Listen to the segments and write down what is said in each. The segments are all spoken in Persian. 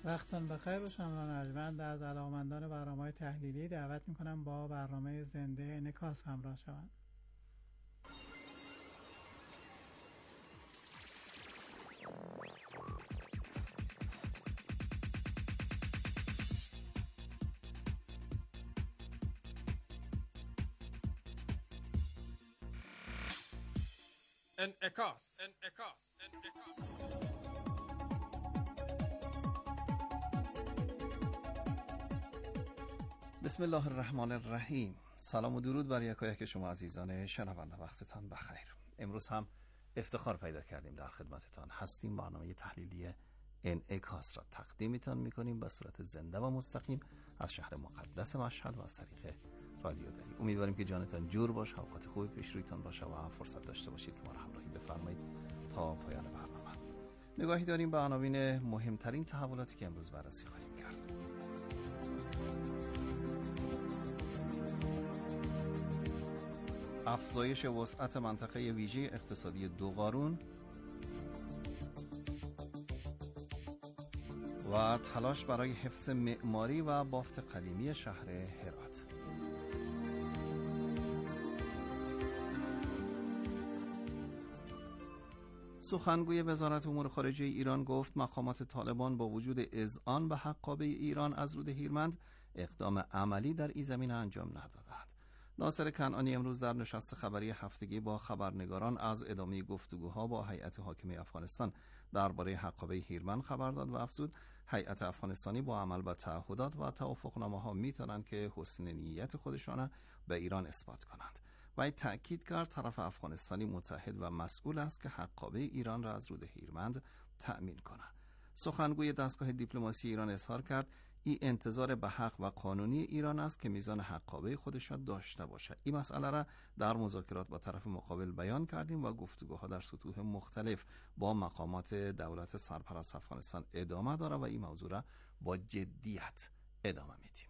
وقتتون بخیر باشه. من ارجمند از علاقه‌مندان برنامه‌های تحلیلی دعوت می‌کنم با برنامه زنده انعکاس همراه شوند. انعکاس. بسم الله الرحمن الرحیم. سلام و درود بر یکایک شما عزیزان شنونده، وقتتان بخیر. امروز هم افتخار پیدا کردیم در خدمتتان هستیم. برنامه تحلیلی انعکاس را تقدیمتان میکنیم به صورت زنده و مستقیم از شهر مقدس مشهد و از طریق رادیو دری. امیدواریم که جانتان جور باشه، اوقات خوبی پیش رویتان باشه و فرصت داشته باشید که ما را همراهی بفرمایید تا پایان برنامه. نگاهی داریم به عناوین مهمترین تحولاتی که امروز بررسی خواهیم کرد. افزایش وسعت منطقه ویژه اقتصادی دوقارون و تلاش برای حفظ معماری و بافت قدیمی شهر هرات. سخنگوی وزارت امور خارجه ایران گفت مقامات طالبان با وجود اذعان به حقابه ایران از رود هیرمند اقدام عملی در این زمینه انجام ندادند. ناصر کنعانی امروز در نشست خبری هفتگی با خبرنگاران از ادامه گفتگوها با هیئت حاکمه افغانستان درباره حقابه هیرمند خبر داد و افزود هیئت افغانستانی با عمل به تعهدات و توافقنامه‌ها میتونند که حسن نیت خودشان به ایران اثبات کنند. و تأکید کرد طرف افغانستانی متحد و مسئول است که حقابه ایران را از رود هیرمند تأمین کند. سخنگوی دستگاه دیپلماسی ایران اظهار کرد این انتظار به حق و قانونی ایران است که میزان حقابه خودش را داشته باشد. این مسئله را در مذاکرات با طرف مقابل بیان کردیم و گفتگوها در سطوح مختلف با مقامات دولت سرپرست افغانستان ادامه دارد و این موضوع را با جدیت ادامه میدیم.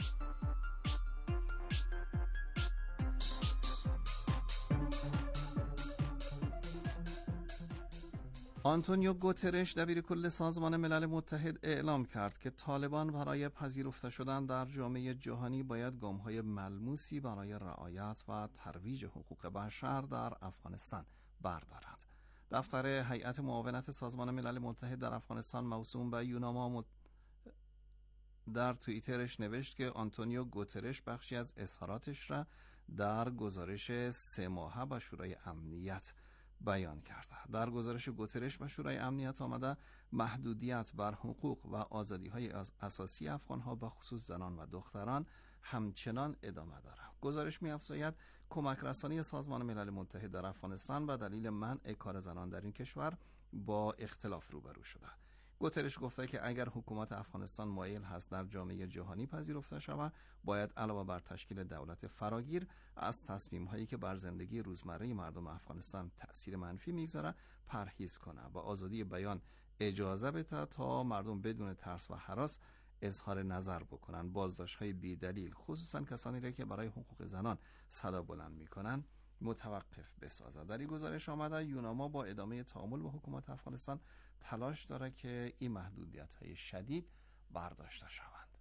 آنتونیو گوترش دبیرکل سازمان ملل متحد اعلام کرد که طالبان برای پذیرفته شدن در جامعه جهانی باید گام‌های ملموسی برای رعایت و ترویج حقوق بشر در افغانستان بردارند. دفتر هیئت معاونت سازمان ملل متحد در افغانستان موسوم به یوناما در توییترش نوشت که آنتونیو گوترش بخشی از اظهاراتش را در گزارش 3 ماهه به شورای امنیت بیان کرده. در گزارش گوترش به شورای امنیت آمده محدودیت بر حقوق و آزادی‌های اساسی افغان‌ها به خصوص زنان و دختران همچنان ادامه دارد. گزارش می‌افزاید کمک رسانی سازمان ملل متحد در افغانستان به دلیل منع کار زنان در این کشور با اختلاف روبرو شده. گوترش گفته که اگر حکومت افغانستان مایل هست در جامعه جهانی پذیرفته شود، باید علاوه بر تشکیل دولت فراگیر از تصمیم‌هایی که بر زندگی روزمره مردم افغانستان تأثیر منفی می‌گذارد پرهیز کنه و آزادی بیان اجازه بده تا مردم بدون ترس و هراس اظهار نظر بکنن. بازداشت‌های بی‌دلیل خصوصا کسانی را که برای حقوق زنان صدا بلند می‌کنند متوقف بسازد. در این گزارش آمده یوناما با ادامه تعامل با حکومت افغانستان تلاش دارد که این محدودیت‌های شدید برداشته شوند.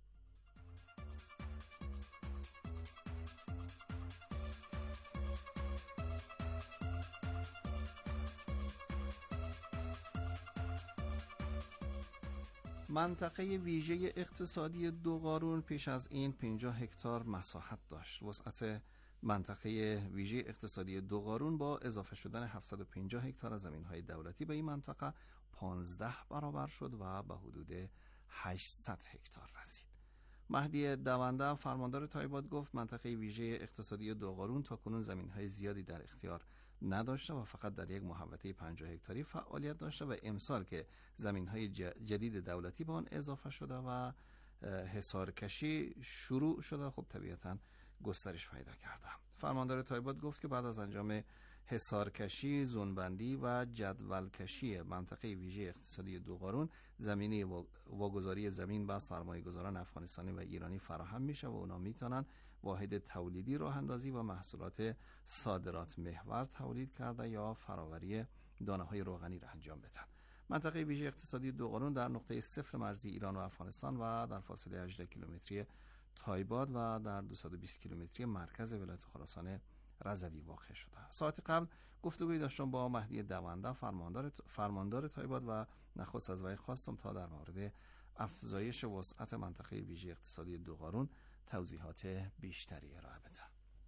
منطقه ویژه اقتصادی دوقارون پیش از این 50 هکتار مساحت داشت. وسعت منطقه ویژه اقتصادی دوقارون با اضافه شدن 750 هکتار از زمین‌های دولتی به این منطقه 15 برابر شد و به حدود 800 هکتار رسید. مهدی دونده فرماندار تایبات گفت منطقه ویژه اقتصادی دوقارون تاکنون زمین‌های زیادی در اختیار نداشته و فقط در یک محوطه 50 هکتاری فعالیت داشته و امسال که زمین‌های جدید دولتی به آن اضافه شده و حصارکشی شروع شده، خب طبیعتاً گسترش پیدا کرده. فرماندار تایبات گفت که بعد از انجام حصارکشی، زونبندی و جدولکشی منطقه ویژه اقتصادی دوقارون زمینه واگذاری زمین به سرمایه‌گذاران افغانستانی و ایرانی فراهم میشه و اونا میتونن واحد تولیدی راه اندازی و محصولات صادرات محور تولید کرده یا فراوری دانه‌های روغنی را انجام بدن. منطقه ویژه اقتصادی دوقارون در نقطه صفر مرزی ایران و افغانستان و در فاصله 18 کیلومتری تایباد و در 220 کیلومتری مرکز ولایت خراسان رضوی واقع شده. ساعت قبل گفتگویی داشتم با مهدی دونده، فرماندار تایباد، و نخست از وی خواستم تا در مورد افزایش وسعت منطقه ویژه اقتصادی دوقارون توضیحات بیشتری ارائه بده.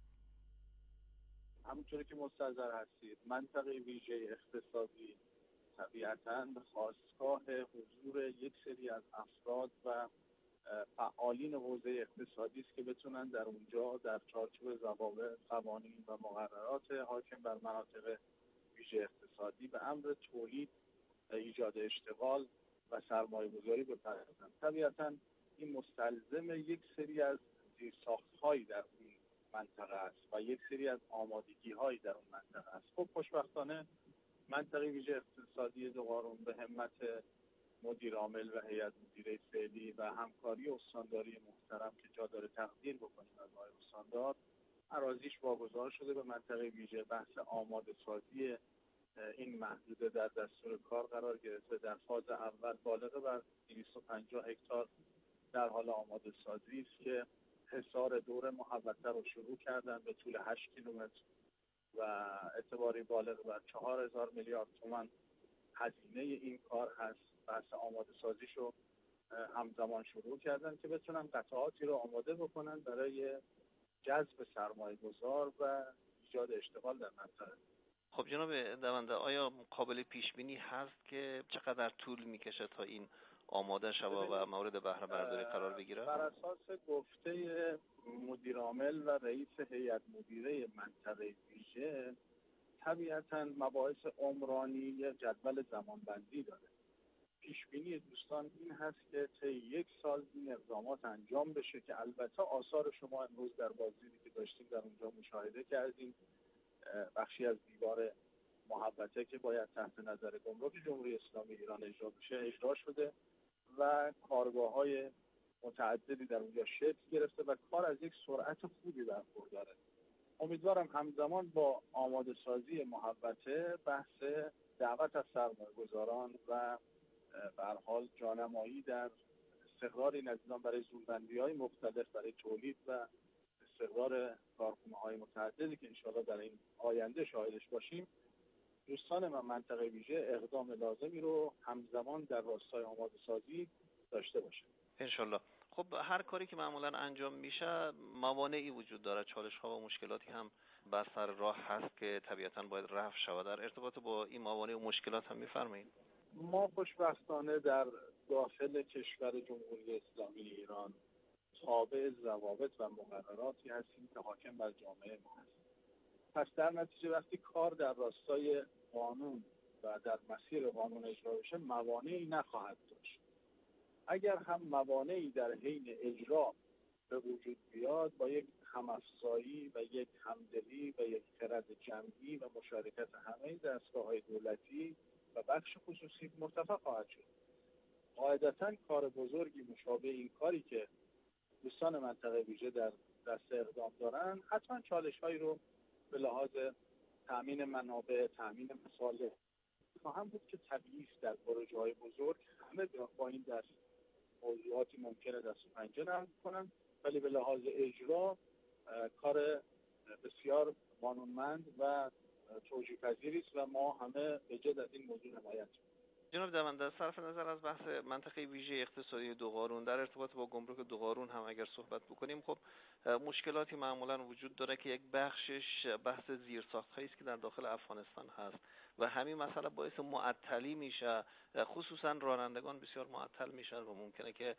همونطوری که مستحضر هستید، منطقه ویژه اقتصادی طبیعتاً خاستگاه حضور یک سری از افراد و فعالین حوزه اقتصادی است که بتونن در اونجا در چارچوب ضوابط، قوانین و مقررات حاکم بر مناطق ویژه اقتصادی به امر تولید، ایجاد اشتغال و سرمایه‌گذاری بپردازند. طبیعتاً این مستلزم یک سری از زیرساخت‌هایی در اون منطقه است و یک سری از آمادگی‌هایی در اون منطقه است. خب خوشبختانه منطقه ویژه اقتصادی دوقارون به همت مدیر عامل و هیئت مدیره فعلی و همکاری استانداری محترم که جا داره تقدیر بکنیم از آقای استاندار، اراضیش واگذار شده به منطقه ویژه. بحث آماده سازی این محدوده در دستور کار قرار گرفته. در فاز اول بالغ بر 250 هکتار در حال آماده سازی است که حصار دور محوطه رو شروع کردن به طول 8 کیلومتر و اعتباری بالغ بر 4000 میلیارد تومان هزینه این کار هست. بحث آماده سازیشو همزمان شروع کردن که بتونن قطعاتی رو آماده بکنن برای جذب سرمایه گذار و ایجاد اشتغال در منطقه. خب جناب دونده، آیا قابل پیش بینی هست که چقدر طول میکشه تا این آماده شود و مورد بهره برداری قرار بگیره؟ بر اساس گفته مدیر عامل و رئیس هیئت مدیره منطقه ویژه، طبیعتاً مباحث عمرانی یا جدول زمانبندی داره. پیش بینی دوستان این هست که طی 1 سال این اقدامات انجام بشه که البته آثار شما امروز در بازدیدی که داشتیم در اونجا مشاهده کردیم. بخشی از دیوار محوطه که باید تحت نظر گمرک جمهوری اسلامی ایران اجرا بشه اجرا شده و کارگاه‌های متعددی در اونجا شکل گرفته و کار از یک سرعت خوبی برخورداره. امیدوارم همزمان با آماده سازی محوطه بحث دعوت از سرمایه‌گذاران و به هر حال جانمایی در استقرار این عزیزان برای زوربندی‌های مختلف برای تولید و استقرار کارخانه‌های متعددی که انشاءالله در این آینده شاهدش باشیم، دوستان من منطقه ویژه اقدام لازمی رو همزمان در راستای آماده سازی داشته باشه انشالله. خب هر کاری که معمولا انجام میشه موانعی وجود داره، چالش‌ها و مشکلاتی هم بر سر راه هست که طبیعتاً باید رفع شود. در ارتباط با این موانع و مشکلات هم می‌فرمایید؟ ما خوشبختانه در داخل کشور جمهوری اسلامی ایران تابع ضوابط و مقرراتی هستیم که حاکم بر جامعه ما هست. پس در نتیجه وقتی کار در راستای قانون و در مسیر قانون اجرا بشه موانعی نخواهد داشت. اگر هم موانعی در حین اجرا به وجود بیاد، با یک همافزایی و یک همدلی و یک خرد جمعی و مشارکت همه دستگاه‌های دولتی و بخش خصوصی مرتفع خواهد شد. قاعدتاً کار بزرگی مشابه این کاری که دوستان منطقه ویژه در دست اقدام دارن حتما چالش‌هایی رو به لحاظ تامین منابع، تامین مصالح خواهم بود که طبیعی است. در پروژه‌های بزرگ همه با این دست موضوعاتی ممکنه دست و پنجه نرم کنن، ولی به لحاظ اجرا کار بسیار قانونمند و توجیه پذیری است و ما همه به جد از این موضوع حمایت می‌کنیم. جناب دونده، صرف نظر از بحث منطقه ویژه اقتصادی دوقارون، در ارتباط با گمرک دوقارون هم اگر صحبت بکنیم، خب مشکلاتی معمولا وجود داره که یک بخشش بحث زیرساخت‌هایی است که در داخل افغانستان هست و همین مسئله باعث معطلی میشه، خصوصا رانندگان بسیار معطل میشن و ممکنه که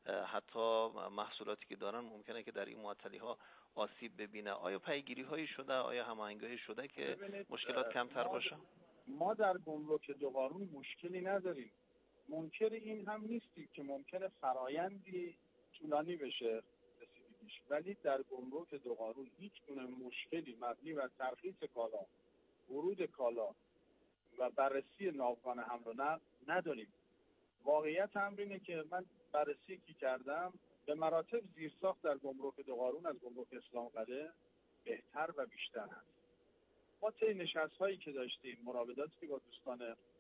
حتی محصولاتی که دارن ممکنه که در این معطلی‌ها آسیب ببینه. آیا پیگیری‌هایی شده، آیا هماهنگی شده که مشکلات کمتر باشه؟ ما در گمرک دوقارون مشکلی نداریم. منکر این هم نیستیم که ممکنه فرایندی طولانی بشه رسیدگیش، ولی در گمرک دوقارون هیچ گونه مشکلی مبنی بر ترخیص کالا، ورود کالا و بررسی ناوگان حمل و نقل نداریم. واقعیت امر اینه که من بررسی که کردم به مراتب زیرساخت در گمرک دوقارون از گمرک اسلام قلعه بهتر و بیشتر هست. ما طی نشست‌هایی که داشتیم، مراوداتی که با دوستان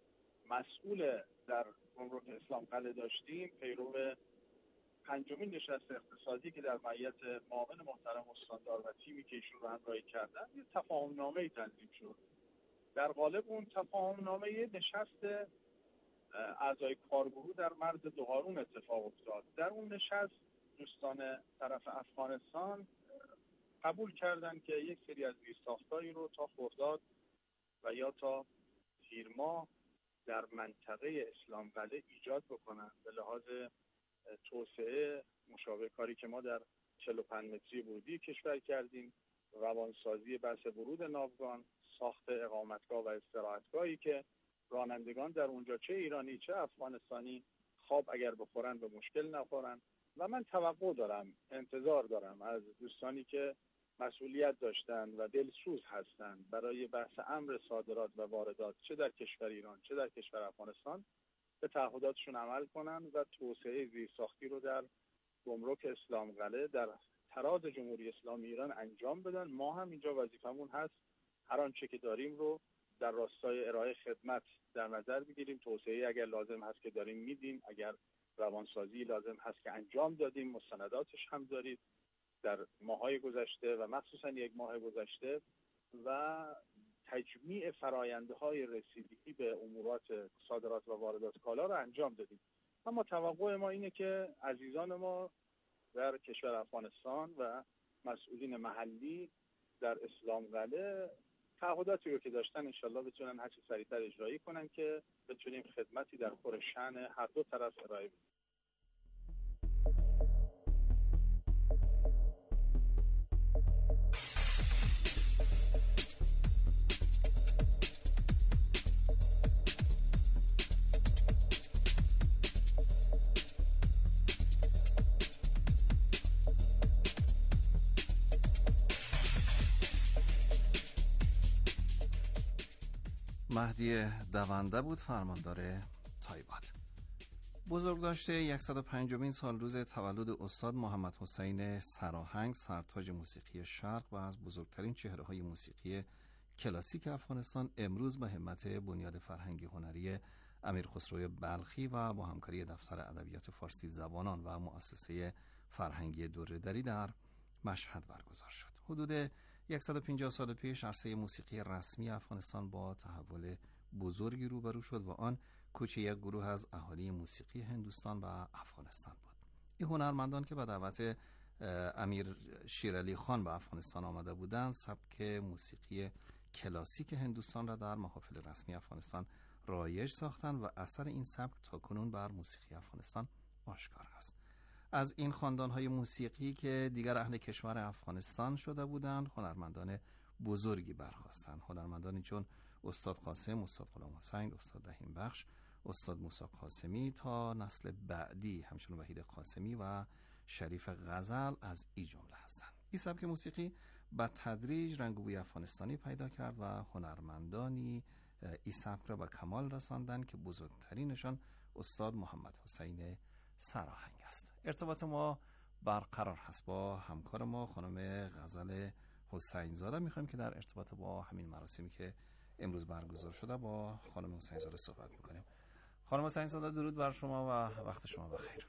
مسئول در گمرک اسلام قلعه داشتیم، پیرو پنجمین نشست اقتصادی که در معیت معاون محترم استاندار و تیمی که ایشون رو همراهی کردن، یه تفاهم‌نامه‌ای تنظیم شد. در قالب اون تفاهم‌نامه نشست اعضای کارگروه در مرز دوغارون اتفاق افتاد. در اون نشست دوستان طرف افغانستان قبول کردن که یک سری از زیرساختایی رو تا خرداد و یا تا تیر ماه در منطقه اسلام قلعه ایجاد بکنن به لحاظ توسعه، مشابه کاری که ما در 45 متری ورودی کشور کردیم، روانسازی بحث ورود ناوگان، ساخت اقامتگاه و استراحتگاهی که رانندگان در اونجا چه ایرانی چه افغانستانی خواب اگر بخورن به مشکل نخورن. و من توقع دارم، انتظار دارم از دوستانی که مسئولیت داشتن و دلسوز هستن برای بحث امر صادرات و واردات چه در کشور ایران چه در کشور افغانستان به تعهداتشون عمل کنن و توسعه زیرساختی رو در گمرک اسلام قلعه در تراز جمهوری اسلامی ایران انجام بدن. ما هم اینجا وظیفمون هست هر آنچه که داریم رو در راستای ارائه خدمت در نظر بگیریم. توسعه اگر لازم هست که داریم میدیم، اگر روانسازی لازم هست که انجام دادیم، مستنداتش هم دارید در ماهای گذشته و مخصوصا یک ماه گذشته، و تجمیع فرآیندهای رسیدگی به امورات صادرات و واردات کالا رو انجام دادیم. اما توقع ما اینه که عزیزان ما در کشور افغانستان و مسئولین محلی در اسلام قلعه تعهداتی رو که داشتن انشالله بتونن هرچی سریعتر اجرایی کنن که بتونیم خدمتی در خور شأن هر دو طرف ارائه بدیم. مهدی دونده بود، فرماندار تایباد. بزرگداشت 105مین سالروز تولد استاد محمد حسین سراهنگ، سرتاج موسیقی شرق و از بزرگترین چهره‌های موسیقی کلاسیک افغانستان، امروز به همت بنیاد فرهنگی هنری امیر خسرو بلخی و با همکاری دفتر ادبیات فارسی زبانان و مؤسسه فرهنگی دوره‌دری در مشهد برگزار شد. حدود 150 سال پیش عرصه موسیقی رسمی افغانستان با تحول بزرگی روبرو شد و آن کوچ یک گروه از اهالی موسیقی هندوستان و افغانستان بود. این هنرمندان که به دعوت امیر شیرعلی خان به افغانستان آمده بودند، سبک موسیقی کلاسیک هندوستان را در محافل رسمی افغانستان رایج ساختند و اثر این سبک تاکنون بر موسیقی افغانستان آشکار است. از این خاندان‌های موسیقی که دیگر اهل کشور افغانستان شده بودند، هنرمندان بزرگی برخاستند. هنرمندانی چون استاد قاسم، استاد غلام حسین، استاد رحیم بخش، استاد موسی قاسمی تا نسل بعدی، همچنین وحید قاسمی و شریف غزل از این جمله هستند. این سبک موسیقی به تدریج رنگ و بوی افغانستانی پیدا کرد و هنرمندانی این سبک را به کمال رساندند که بزرگترینشان استاد محمد حسین سراهنگ است. ارتباط ما برقرار هست با همکار ما خانم غزل حسین زاده. میخوایم که در ارتباط با همین مراسمی که امروز برگزار شده با خانم حسین زاده صحبت میکنیم. خانم حسین زاده، درود بر شما و وقت شما بخیر.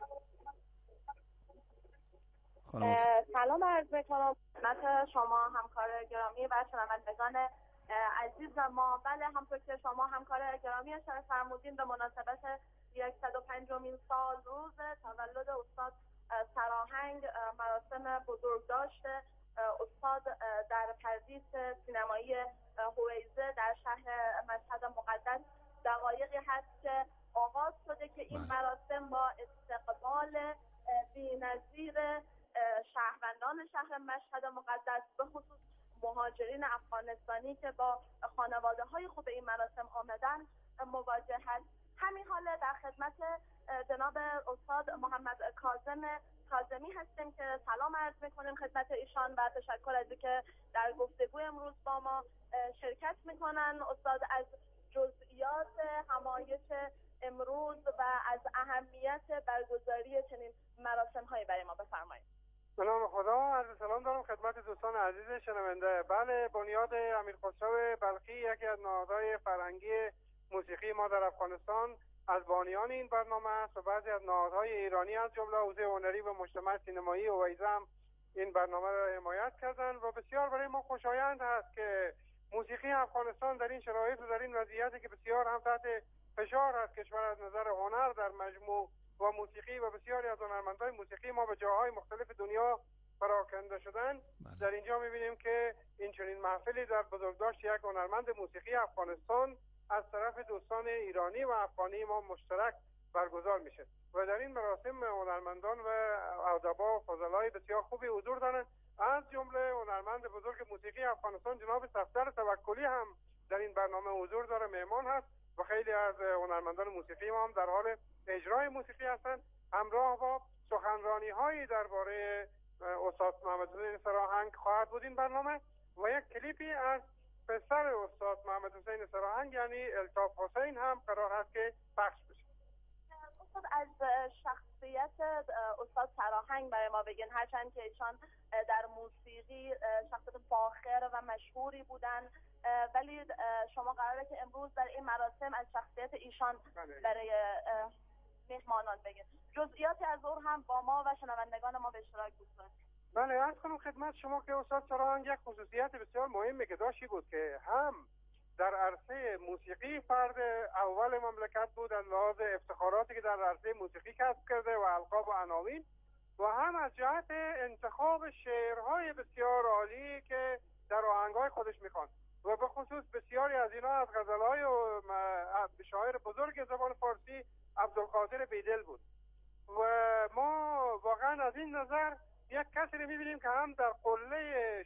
سلام عرض میکنم خدمت شما همکار گرامی و شنوندگان عزیز ما. بله، همونطور که شما همکار گرامی اشاره فرمودین، به مناسبت 105مین سال روز تولد استاد سراهنگ مراسم بزرگداشت استاد در پردیس سینمایی هویزه در شهر مشهد مقدس دقایقی هست که آغاز شده که این مراسم با استقبال بی‌نظیر شهروندان شهر مشهد مقدس، به خصوص مهاجرین افغانستانی که با خانواده‌های خوب این مراسم آمدن مواجه هست. همین حاله در خدمت جناب استاد محمد کاظمی هستیم که سلام عرض میکنیم خدمت ایشان و تشکر از اینکه در گفتگوی امروز با ما شرکت میکنن. استاد از جزئیات همایش امروز و از اهمیت برگزاری چنین مراسم هایی برای ما بفرمایید. به نام خدا، عرض سلام دارم خدمت دوستان عزیز شنونده. بله، بنیاد امیر خسرو بلخی یکی از نهادهای فرهنگی موسیقی ما در افغانستان از بانیان این برنامه است و بعضی از نهادهای ایرانی از جمله حوزه هنری و مجتمع سینمایی اویزه هم این برنامه را حمایت کردن و بسیار برای ما خوشایند است که موسیقی افغانستان در این شرایط و در این وضعیتی که بسیار هم تحت فشار است کشور از نظر هنر در مجموع و موسیقی و بسیاری از هنرمندان موسیقی ما به جاهای مختلف دنیا پراکنده شدن. در اینجا می‌بینیم که این چنین محفلی در بزرگداشت یک هنرمند موسیقی افغانستان از طرف دوستان ایرانی و افغانی ما مشترک برگزار میشه و در این مراسم هنرمندان و ادبا و فضلای بسیار خوبی حضور دارند. از جمله هنرمند بزرگ موسیقی افغانستان جناب صفدر توکلی هم در این برنامه حضور داره، مهمان هست و خیلی از هنرمندان موسیقی ما هم در حال اجرای موسیقی هستند. همراه با سخنرانی‌هایی درباره استاد محمد حسین سراهنگ خواهد بود این برنامه و یک کلیپی از پسر استاد محمد حسین سراهنگ یعنی الطاف حسین هم قرار هست که پخش بشه. استاد از شخصیت استاد سراهنگ برای ما بگین، هرچند که ایشان در موسیقی شخصیت فاخر و مشهوری بودن، ولی شما قراره که امروز در این مراسم از شخصیت ایشان برای مهمانان بگین. جزئیاتی از او هم با ما و شنوندگان ما به اشتراک بگذارید. بله، عرض کنم خدمت شما که استاد سراهنگ یک خصوصیت بسیار مهمی که داشتی بود که هم در عرصه موسیقی فرد اول مملکت بود از لحاظ افتخاراتی که در عرصه موسیقی کسب کرده و القاب و عناوین، و هم از جهت انتخاب شعرهای بسیار عالی که در آهنگهای خودش میخواند و به خصوص بسیاری از اینا از غزلهای شاعر بزرگ زبان فارسی عبدالقادر بیدل بود. و ما واقعا از این نظر یک کسی رو میبینیم که هم در قله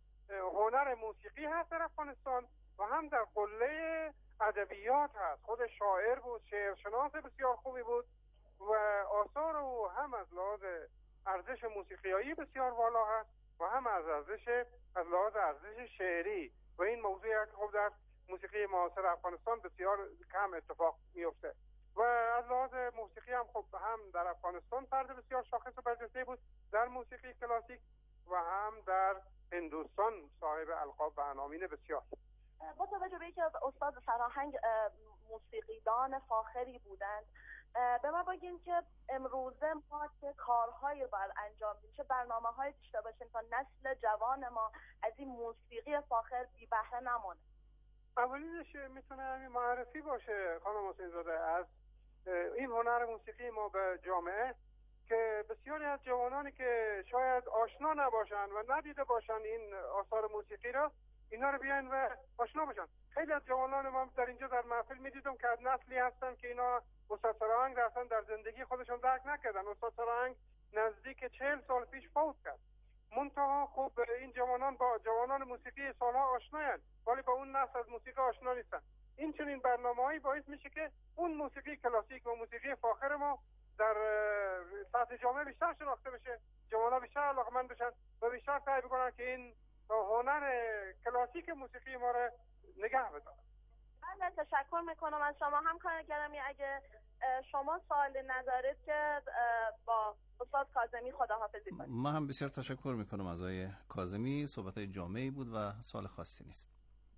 هنر موسیقی هست در افغانستان و هم در قله ادبیات هست. خود شاعر بود، شعرشناس بسیار خوبی بود و آثار او هم از لحاظ ارزش موسیقیایی بسیار بالا هست و هم از لحاظ ارزش شعری و این موضوعی که خب در موسیقی معاصر افغانستان بسیار کم اتفاق میفته. و از لحاظ موسیقی هم خب هم در افغانستان فرد بسیار شاخص و برجسته بود در موسیقی کلاسیک و هم در هندوستان صاحب القاب و عناوین بسیار. با توجه به اینکه استاد سراهنگ موسیقیدان فاخری بودند، به ما بگین که امروزه ما چه کارهایی باید انجام بدیم، چه برنامه‌هایی داشته باشیم تا نسل جوان ما از این موسیقی فاخر بی بهره نمونه؟ اولینش میتونه همین معرفی باشه خانم حسین زاده از این هنر موسیقی ما به جامعه، که بسیاری از جوانانی که شاید آشنا نباشن و ندیده باشن این آثار موسیقی را، اینا رو بیان و آشنا بشن. خیلی از جوانان ما در اینجا در محفل میدیدم که از نسلی هستن که اینا استاد سراهنگ اصلا در زندگی خودشون درک نکردن. استاد سراهنگ نزدیک 40 سال پیش فوت کرد. منتها خب این جوانان با جوانان موسیقی سالها آشنایند ولی با اون نسل از موسیقی آشنا نیستن. این چنین برنامه‌هایی باعث میشه که اون موسیقی کلاسیک و موسیقی فاخر ما در سطح جامعه بیشتر شناخته بشه، جوانان بیشتر علاقمند بشن و بیشتر سعی بکنن که این هنر کلاسیک موسیقی ما رو نگه بدارن. من تشکر میکنم از شما همکار گرامی. اگه شما سوالی ندارید که با استاد کاظمی خداحافظی کنید. من هم بسیار تشکر میکنم از آقای کاظمی، صحبت‌های جامعی بود و سوال خاصی نیست.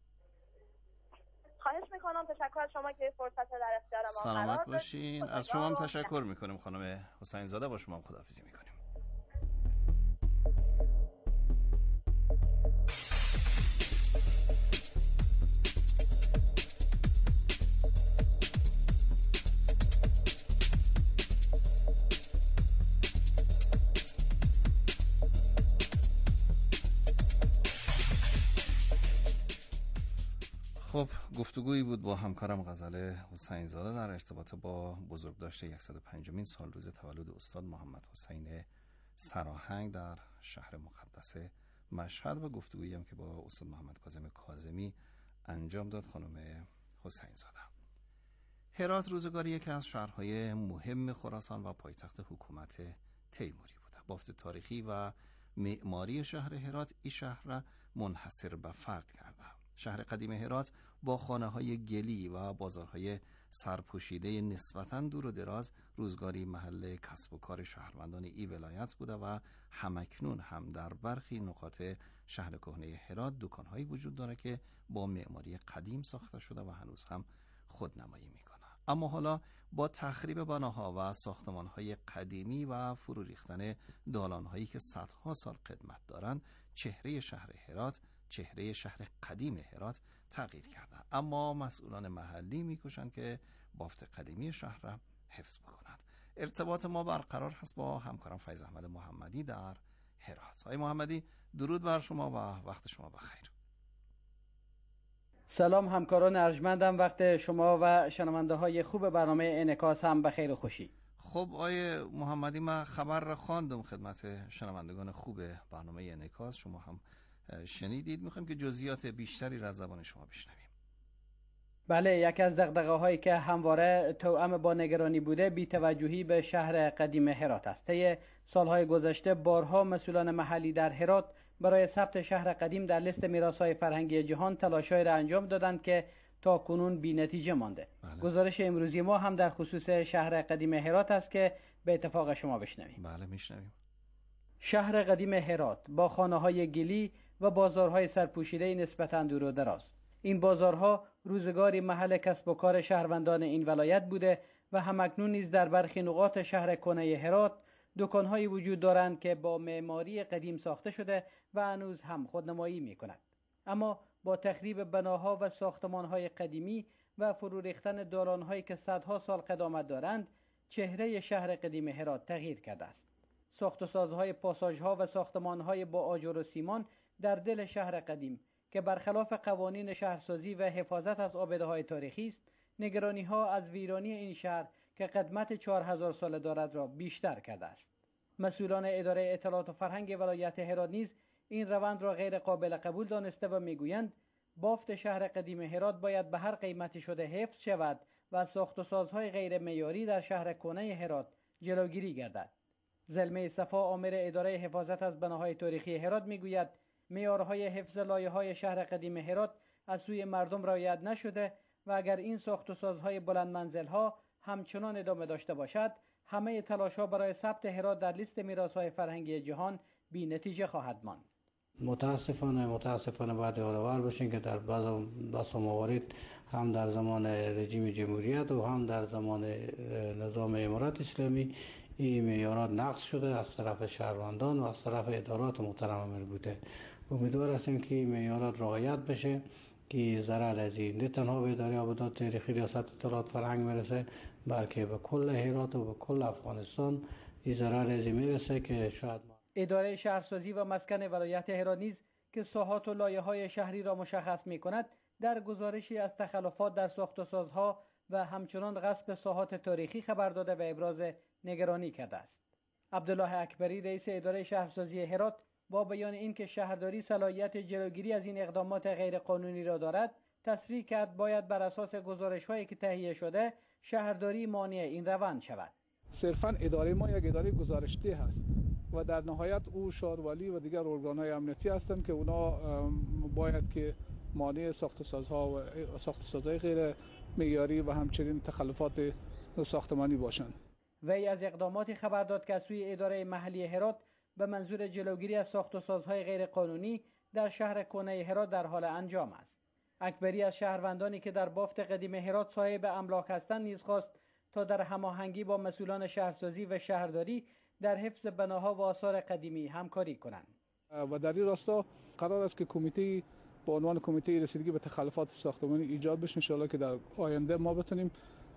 خواهش میکنم. تشکر از شما که فرصت در اختیار ما قرار دادید. سلامت باشین. از شما هم تشکر میکنیم خانم حسین زاده. با شما هم خداحافظی میکنیم. خب گفتگویی بود با همکارم غزل حسین زاده در ارتباط با بزرگداشت 105مین سالروز تولد استاد محمد حسین سراهنگ در شهر مقدس مشهد و گفتگویی هم که با استاد محمد کاظم کاظمی انجام داد خانم حسین زاده. هرات روزگاری یکی از شهرهای مهم خراسان و پایتخت حکومت تیموری بود. بافت تاریخی و معماری شهر هرات این شهر را منحصر به فرد کرده. شهر قدیم هرات با خانه‌های گلی و بازارهای سرپوشیده نسبتاً دور و دراز روزگاری محل کسب و کار شهروندان این ولایت بوده و همکنون هم در برخی نقاط شهر کهنه هرات دکان‌هایی وجود داره که با معماری قدیم ساخته شده و هنوز هم خودنمایی میکنه. اما حالا با تخریب بناها و ساختمانهای قدیمی و فرو ریختن دالانهایی که صدها سال قدمت دارند، چهره شهر هرات، چهره شهر قدیم هرات تغییر کرده. اما مسئولان محلی میکوشند که بافت قدیمی شهر را حفظ بکنند. ارتباط ما برقرار هست با همکارم فیض احمد محمدی در هرات. آقای محمدی، درود بر شما و وقت شما بخیر. سلام همکاران ارجمندم، وقت شما و شنونده های خوب برنامه انعکاس هم بخیر و خوشی. خب آقای محمدی، من خبر را خواندم خدمت شنوندگان خوب برنامه انعکاس، شما هم شنیدید. میخوایم که جزئیات بیشتری را از زبان شما بشنویم. بله، یکی از دغدغه‌هایی که همواره توأم با نگرانی بوده بی‌توجهی به شهر قدیم هرات است. طی سالهای گذشته بارها مسئولان محلی در هرات برای ثبت شهر قدیم در لیست میراث‌های فرهنگی جهان تلاش‌هایی را انجام دادند که تا کنون بی‌نتیجه مانده. گزارش امروزی ما هم در خصوص شهر قدیم هرات است که به اتفاق شما بشنویم. بله میشنویم. شهر قدیم هرات با خانه‌های گلی و بازارهای سرپوشیده نسبتاً دور و دراز. این بازارها روزگاری محل کسب و کار شهروندان این ولایت بوده و همکنون نیز در برخی نقاط شهر کنه هرات دکان‌هایی وجود دارند که با معماری قدیم ساخته شده و هنوز هم خودنمایی می‌کند. اما با تخریب بناها و ساختمان‌های قدیمی و فرو ریختن دالان‌هایی که صدها سال قدامت دارند، چهره شهر قدیم هرات تغییر کرده است. ساخت و سازهای پاساژها و ساختمان‌های با آجر و سیمان در دل شهر قدیم که برخلاف قوانین شهرسازی و حفاظت از آبده‌های تاریخی است، نگرانی‌ها از ویرانی این شهر که قدمت 4000 ساله دارد را بیشتر کرده است. مسئولان اداره اطلاعات و فرهنگ ولایت هرات نیز این روند را غیر قابل قبول دانسته و میگویند بافت شهر قدیم هرات باید به هر قیمتی شده حفظ شود و از ساخت و سازهای غیر معیاری در شهر کنه هرات جلوگیری گردد. زلمه صفا آمر اداره حفاظت از بناهای تاریخی هرات میگوید معیارهای حفظ لایه‌های شهر قدیم هرات از سوی مردم رعایت نشده و اگر این ساخت و سازهای بلند منزل‌ها همچنان ادامه داشته باشد، همه تلاش‌ها برای ثبت هرات در لیست میراث‌های فرهنگی جهان بی نتیجه خواهد ماند. متاسفانه باید یادآور باشیم که در بعض موارد هم در زمان رژیم جمهوریت و هم در زمان نظام امارت اسلامی این معیارات نقض شده از طرف شهروندان و از طرف ادارات محترم عمل بوده. امیدوار هستیم که این معیارات رعایت بشه که ضرر از این نه تنها به اداره آبادان تاریخی ریاست اطلاعات فرهنگ میرسه، بلکه به کل هرات و به کل افغانستان این ضرر از این میرسه که شاید اداره شهرسازی و مسکن ولایت هرات نیز که ساحات و لایه‌های شهری را مشخص می‌کند، در گزارشی از تخلفات در ساخت و سازها و همچنان غصب ساحات تاریخی خبر داده و ابراز نگرانی کرده است. عبدالله اکبری رئیس اداره شهرسازی هرات با بیان اینکه شهرداری صلاحیت جلوگیری از این اقدامات غیرقانونی را دارد، تصریح کرد باید بر اساس گزارش‌هایی که تهیه شده شهرداری مانع این روند شود. صرفاً اداره ما یک اداره گزارشده هست و در نهایت او شهروالی و دیگر ارگان‌های امنیتی هستند که اونا باید که مانع ساخت و سازها و ساخت و سازهای غیر معیاری و همچنین تخلفات ساختمانی باشند. وی از اقداماتی خبر داد که از سوی اداره محلی هرات به منظور جلوگیری از ساخت و سازهای غیر قانونی در شهر کنه هرات در حال انجام است. اکبری از شهروندانی که در بافت قدیم هرات صاحب املاک هستند نیز خواست تا در هماهنگی با مسئولان شهرسازی و شهرداری در حفظ بناها و آثار قدیمی همکاری کنند. و در این راستا قرار است که کمیته با عنوان کمیته رسیدگی به تخلفات ساختمانی ایجاد بشه، ان شاءالله که در آینده ما بتونیم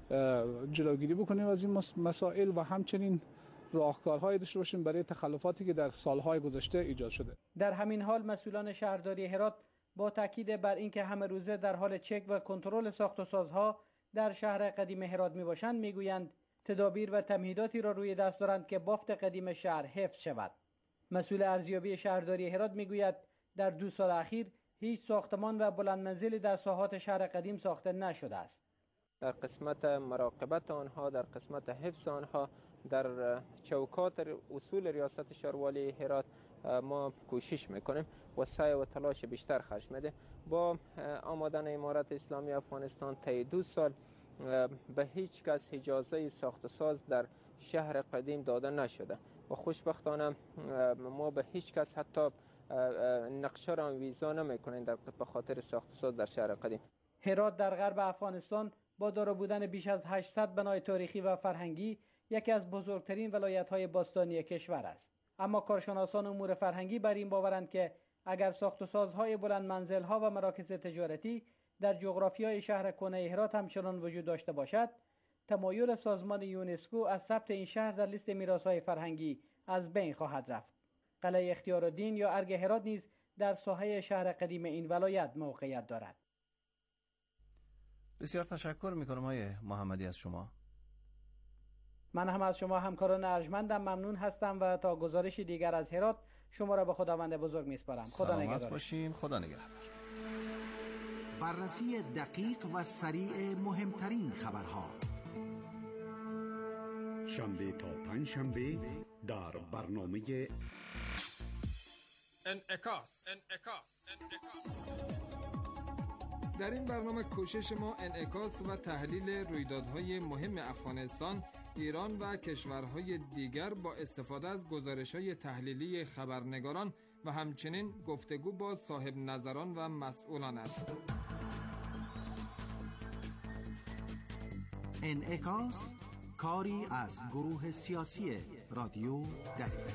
جلوگیری بکنیم از این مسائل و همچنین راهکارهایی داشته باشیم برای تخلفاتی که در سالهای گذشته ایجاد شده. در همین حال مسئولان شهرداری هرات با تاکید بر اینکه همه روزه در حال چک و کنترل ساخت و سازها در شهر قدیم هرات میباشند میگویند تدابیر و تمهیداتی را روی دست دارند که بافت قدیم شهر حفظ شود. مسئول ارزیابی شهرداری هرات میگوید در 2 سال اخیر هیچ ساختمان و بلند منزلی در ساحات شهر قدیم ساخته نشده است. در قسمت مراقبت آنها، در قسمت حفظ آنها، در چوکات اصول ریاست شهروالی هرات ما کوشش میکنیم و سعی و تلاش بیشتر خرج میده. با آمدن امارت اسلامی افغانستان طی 2 سال به هیچ کس اجازه ساخت و ساز در شهر قدیم داده نشده و خوشبختانه ما به هیچ کس حتی نقشه را ویزا نمیکنیم به خاطر ساخت و ساز در شهر قدیم. هرات در غرب افغانستان با دارا بودن بیش از 800 بنای تاریخی و فرهنگی یکی از بزرگترین ولایت‌های باستانی کشور است. اما کارشناسان امور فرهنگی بر این باورند که اگر ساخت و سازهای بلند منزل‌ها و مراکز تجارتی در جغرافیای شهر کهنه هرات همچنان وجود داشته باشد، تمایل سازمان یونسکو از ثبت این شهر در لیست میراث‌های فرهنگی از بین خواهد رفت. قلعه اختیارالدین یا ارگ هرات نیز در ساحه شهر قدیم این ولایت موقعیت دارد. بسیار تشکر میکنم آقای محمدی از شما. من هم از شما همکاران ارجمندم ممنون هستم و تا گزارش دیگر از هرات شما را به خداوند بزرگ میسپارم. خدا نگهدار. سلامت باشین. خدا نگهدار. بررسی دقیق و سریع مهمترین خبرها شنبه تا پنجشنبه در برنامه انعکاس. در این برنامه کوشش ما انعکاس و تحلیل رویدادهای مهم افغانستان، ایران و کشورهای دیگر با استفاده از گزارش‌های تحلیلی خبرنگاران و همچنین گفتگو با صاحب نظران و مسئولان است. انعکاس کاری از گروه سیاسی رادیو دری.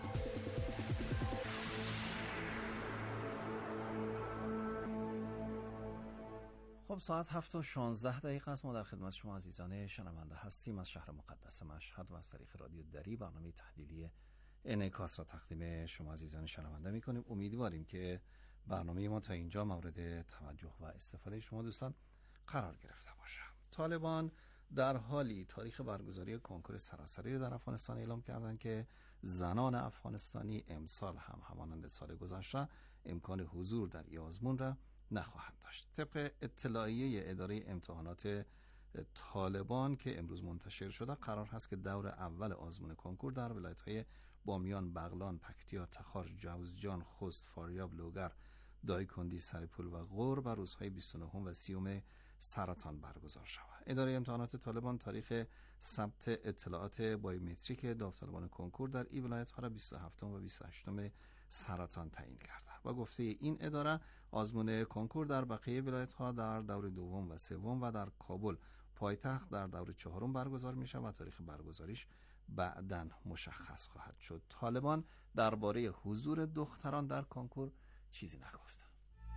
خب ساعت 7:16 است. ما در خدمت شما عزیزان شنونده هستیم. از شهر مقدس مشهد و از طریق رادیو دری برنامه تحلیلی انعکاس را تقدیم شما عزیزان شنونده می‌کنیم. امیدواریم که برنامه ما تا اینجا مورد توجه و استفاده شما دوستان قرار گرفته باشه. طالبان در حالی تاریخ برگزاری کنکور سراسری در افغانستان اعلام کردند که زنان افغانستانی امسال هم همانند سال گذشته امکان حضور در این آزمون را نخواهند داشت. طبق اطلاعیه اداره امتحانات طالبان که امروز منتشر شده، قرار هست که دور اول آزمون کنکور در ولایت‌های بامیان، بغلان، پکتیا، تخار، جوزجان، خوست، فاریاب، لوگر، دایکندی، سرپول و غور و روزهای 29 و 30 سرطان برگزار شود. اداره امتحانات طالبان تاریخ ثبت اطلاعات بایومتریک داوطلبان کنکور در این ولایت‌ها را 27 و 28 سرطان تعیین کرده و گفته این اداره آزمون کنکور در بقیه ولایت‌ها در دور دوم و سوم و در کابل پایتخت در دور چهارم برگزار میشه و تاریخ برگزاریش بعداً مشخص خواهد شد. طالبان درباره حضور دختران در کنکور چیزی نگفته.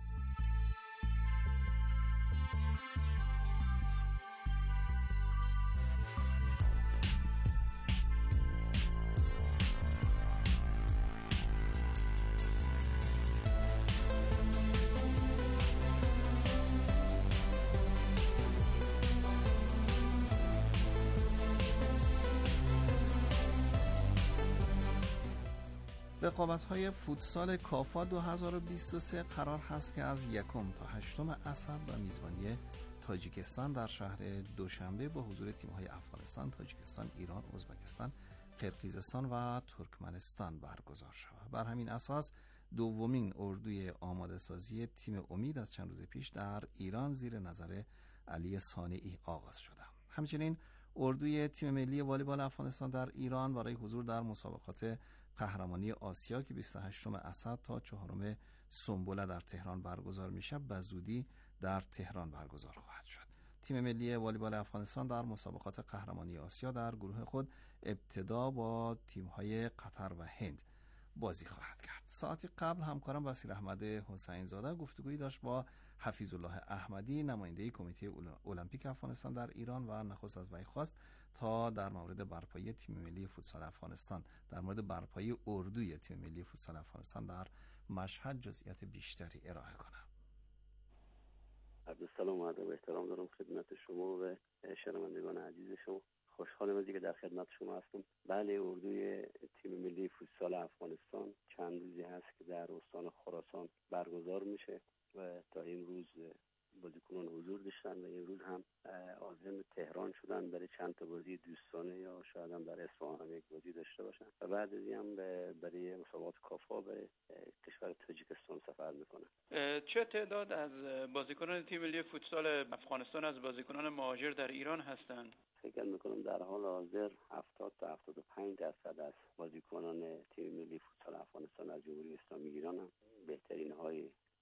رقابت‌های فوتسال کافا 2023 قرار هست که از 1 تا 8 اسد و میزبانی تاجیکستان در شهر دوشنبه با حضور تیم‌های افغانستان، تاجیکستان، ایران، ازبکستان، قرقیزستان و ترکمنستان برگزار شود. بر همین اساس دومین اردوی آماده سازی تیم امید از چند روز پیش در ایران زیر نظر علی صانعی آغاز شده. همچنین اردوی تیم ملی والیبال افغانستان در ایران برای حضور در مسابقات قهرمانی آسیا که 28 اسد تا 4 سنبله در تهران برگزار میشه به زودی در تهران برگزار خواهد شد. تیم ملی والیبال افغانستان در مسابقات قهرمانی آسیا در گروه خود ابتدا با تیم‌های قطر و هند بازی خواهد کرد. ساعتی قبل همکارم بصیر احمد حسین زاده گفتگویی داشت با حفیظ الله احمدی، نماینده کمیته المپیک افغانستان در ایران و نخست از وی خواست تا در مورد برپایی تیم ملی فوتسال افغانستان، در مورد برپایی اردوی تیم ملی فوتسال افغانستان در مشهد جزئیات بیشتری ارائه کنم. سلام و ادب و احترام دارم خدمت شما و شنوندگان عزیز شما. خوشحالم از اینکه در خدمت شما هستم. بله، اردوی تیم ملی فوتسال افغانستان چند روزی هست که در استان خراسان برگزار میشه و تا امروز بازیکنان حضور داشتن و امروز هم عازم تهران شدن برای چند تا بازی دوستانه یا شاید هم در اصفهان هم یک بازی داشته باشن و بعد از این هم برای مسابقات کافا به کشور تاجیکستان سفر میکنن. چه تعداد از بازیکنان تیم ملی فوتسال افغانستان از بازیکنان مهاجر در ایران هستند؟ فکر میکنم در حال حاضر 70 تا 75% از بازیکنان تیم ملی فوتسال افغانستان از جمهوری اسلامی ایران هم بهترین های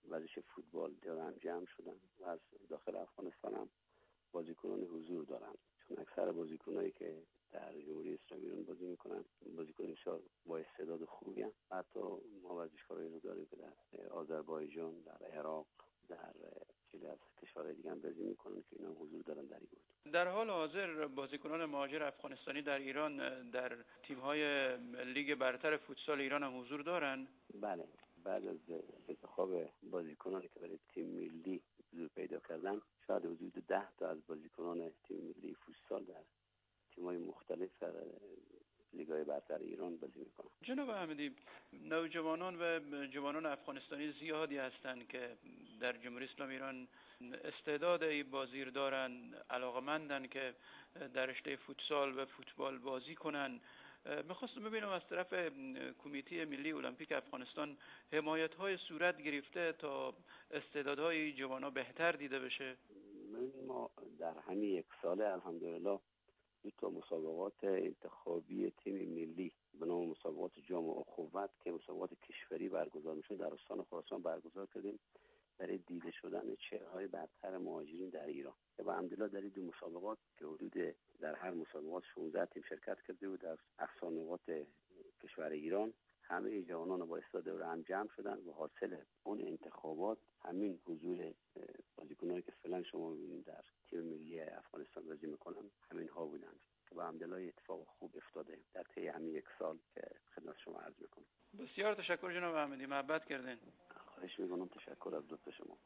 ورزش فوتبال دارن جمع شدن و از داخل افغانستان هم بازیکنان حضور دارن، چون اکثر بازیکنایی که در جمهوری اسلامی ایران بازی میکنن بازیکن بسیار با استعداد خوبی هستند. حتی ما ورزشکارایی رو داریم که در آذربایجان، در عراق، در خیلی از کشورهای دیگه هم بازی میکنن که اینا حضور دارن در این گروه. در حال حاضر بازیکنان مهاجر افغانستانی در ایران در تیم‌های لیگ برتر فوتسال ایران هم حضور دارن؟ بله، بعد از انتخاب بازیکنانی که برای تیم ملی حضور پیدا کردن، شاید حدود 10 تا از بازیکنان تیم ملی فوتسال در تیم‌های مختلف در لیگ‌های برتر ایران بازی میکنن. جناب احمدی، نوجوانان و جوانان افغانستانی زیادی هستند که در جمهوری اسلامی ایران استعداد بازی دارن، علاقه‌مندن که در رشته فوتسال و فوتبال بازی کنن. میخواستم ببینم از طرف کمیته ملی المپیک افغانستان حمایت‌های صورت گرفته تا استعدادهای جوانان بهتر دیده بشه؟ ما در همین یک ساله الحمدلله 2 تا مسابقات انتخابی تیم ملی به نام مسابقات جام اخوت که مسابقات کشوری برگزار میشه در استان خراسان برگزار کردیم برای دیده شدن چهره‌های برتر مهاجرین در ایران. و الحمدلله در این 2 مسابقات که حدود در هر مسابقات 16 تیم شرکت کرده بود در اقصا نقاط کشور ایران، همه جوانان با استعداد هم جمع شدن و حاصل اون انتخابات همین حضور بازیکنانی که فعلا شما می‌بینید در تیم ملی افغانستان بازی میکنن همین ها بودند که با الحمدلله اتفاق خوب افتاده در طی همین یک سال که خدمت شما عرض میکنم. بسیار تشکر جناب احمدی، محبت کردین. خواهش میکنم. تشکر از لطف شما.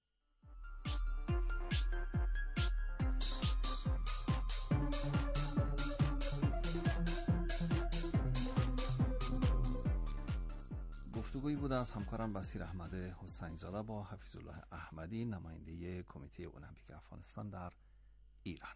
گفتگویی بود از همکارم بصیر احمد حسین زاده با حفیظ الله احمدی، نماینده کمیته المپیک افغانستان در ایران.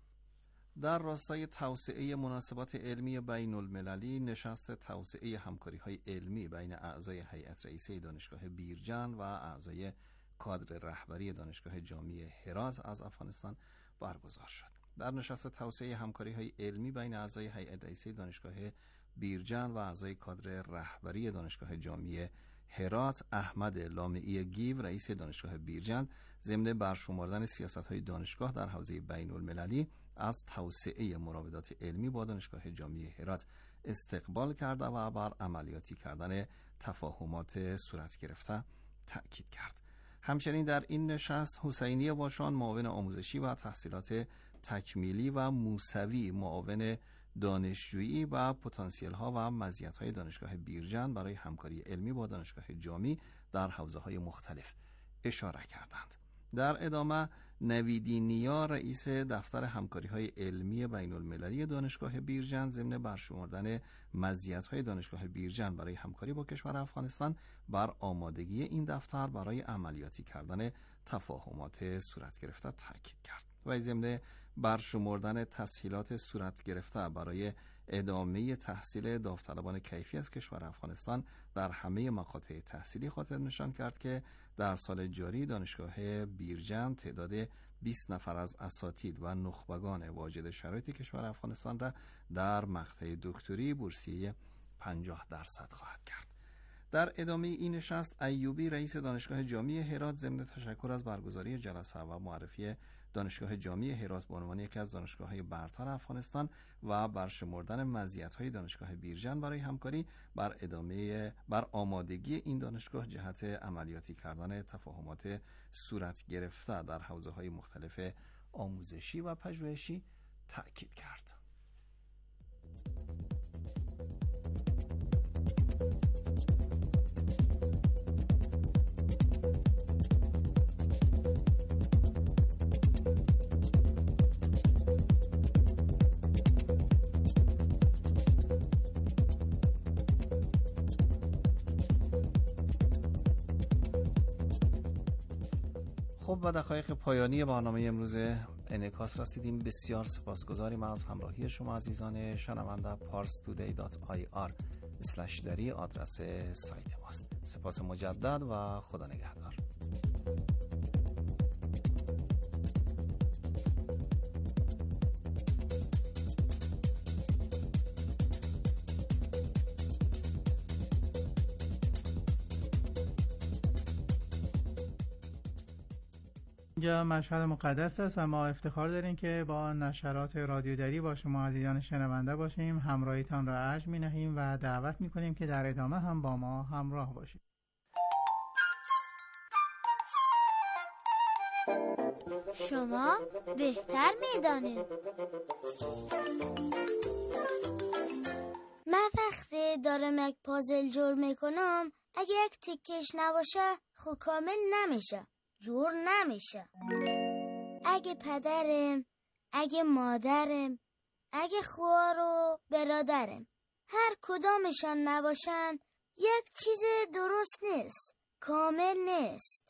در راستای توسعه مناسبات علمی بین المللی، نشست توسعه همکاری‌های علمی بین اعضای هیئت رئیسه دانشگاه بیرجند و اعضای کادر رهبری دانشگاه جامعه هرات از افغانستان برگزار شد. در نشست توسعه همکاری‌های علمی بین اعضای هیئت رئیسه دانشگاه بیرجند و اعضای کادر رهبری دانشگاه جامعه هرات، احمد لامعی گیو رئیس دانشگاه بیرجند ضمن برشمردن سیاست‌های دانشگاه در حوزه بین المللی از توسعه مراودات علمی با دانشگاه جامعه هرات استقبال کرده و بر عملیاتی کردن تفاهمات صورت گرفته تأکید کرد. همچنین در این نشست حسینی باشان معاون آموزشی و تحصیلات تکمیلی و موسوی معاون دانشجویی و پتانسیل ها و مزیت های دانشگاه بیرجند برای همکاری علمی با دانشگاه جامی در حوزه های مختلف اشاره کردند. در ادامه نویدی نیا رئیس دفتر همکاری های علمی بین المللی دانشگاه بیرجند ضمن برشمردن مزیت های دانشگاه بیرجند برای همکاری با کشور افغانستان بر آمادگی این دفتر برای عملیاتی کردن تفاهمات صورت گرفته تاکید کرد و ضمن برشمردن تسهیلات صورت گرفته برای ادامه تحصیل داوطلبان کیفی از کشور افغانستان در همه مقاطع تحصیلی خاطر نشان کرد که در سال جاری دانشگاه بیرجند تعداد 20 نفر از اساتید و نخبگان واجد شرایط کشور افغانستان را در مقطع دکتری بورسیه 50% خواهد کرد. در ادامه این نشست ایوبی رئیس دانشگاه جامعه هرات ضمن تشکر از برگزاری جلسه و معرفی دانشگاه جامعه هرات به عنوان یکی از دانشگاه‌های برتر افغانستان و برشمردن مزیت‌های دانشگاه بیرجند برای همکاری بر آمادگی این دانشگاه جهت عملیاتی کردن تفاهمات صورت گرفته در حوزه‌های مختلف آموزشی و پژوهشی تأکید کرد. خب و دقایق پایانی برنامه امروز انعکاس رسیدیم. بسیار سپاسگزاریم از همراهی شما عزیزان شنونده. parstoday.ir/dari آدرس سایت ماست. سپاس مجدد و خدا نگهدار. اینجا مشهد مقدس است و ما افتخار داریم که با نشرات رادیو دری با شما عزیزان شنونده باشیم. همراهیتان را ارج می‌نهیم و دعوت می‌کنیم که در ادامه هم با ما همراه باشید. شما بهتر می‌دانید. من وقتی دارم یک پازل جور میکنم اگه یک تکش نباشه خب کامل نمیشه، جور نمیشه. اگه پدرم، اگه مادرم، اگه خواهر و برادرم هر کدامشان نباشن یک چیز درست نیست، کامل نیست.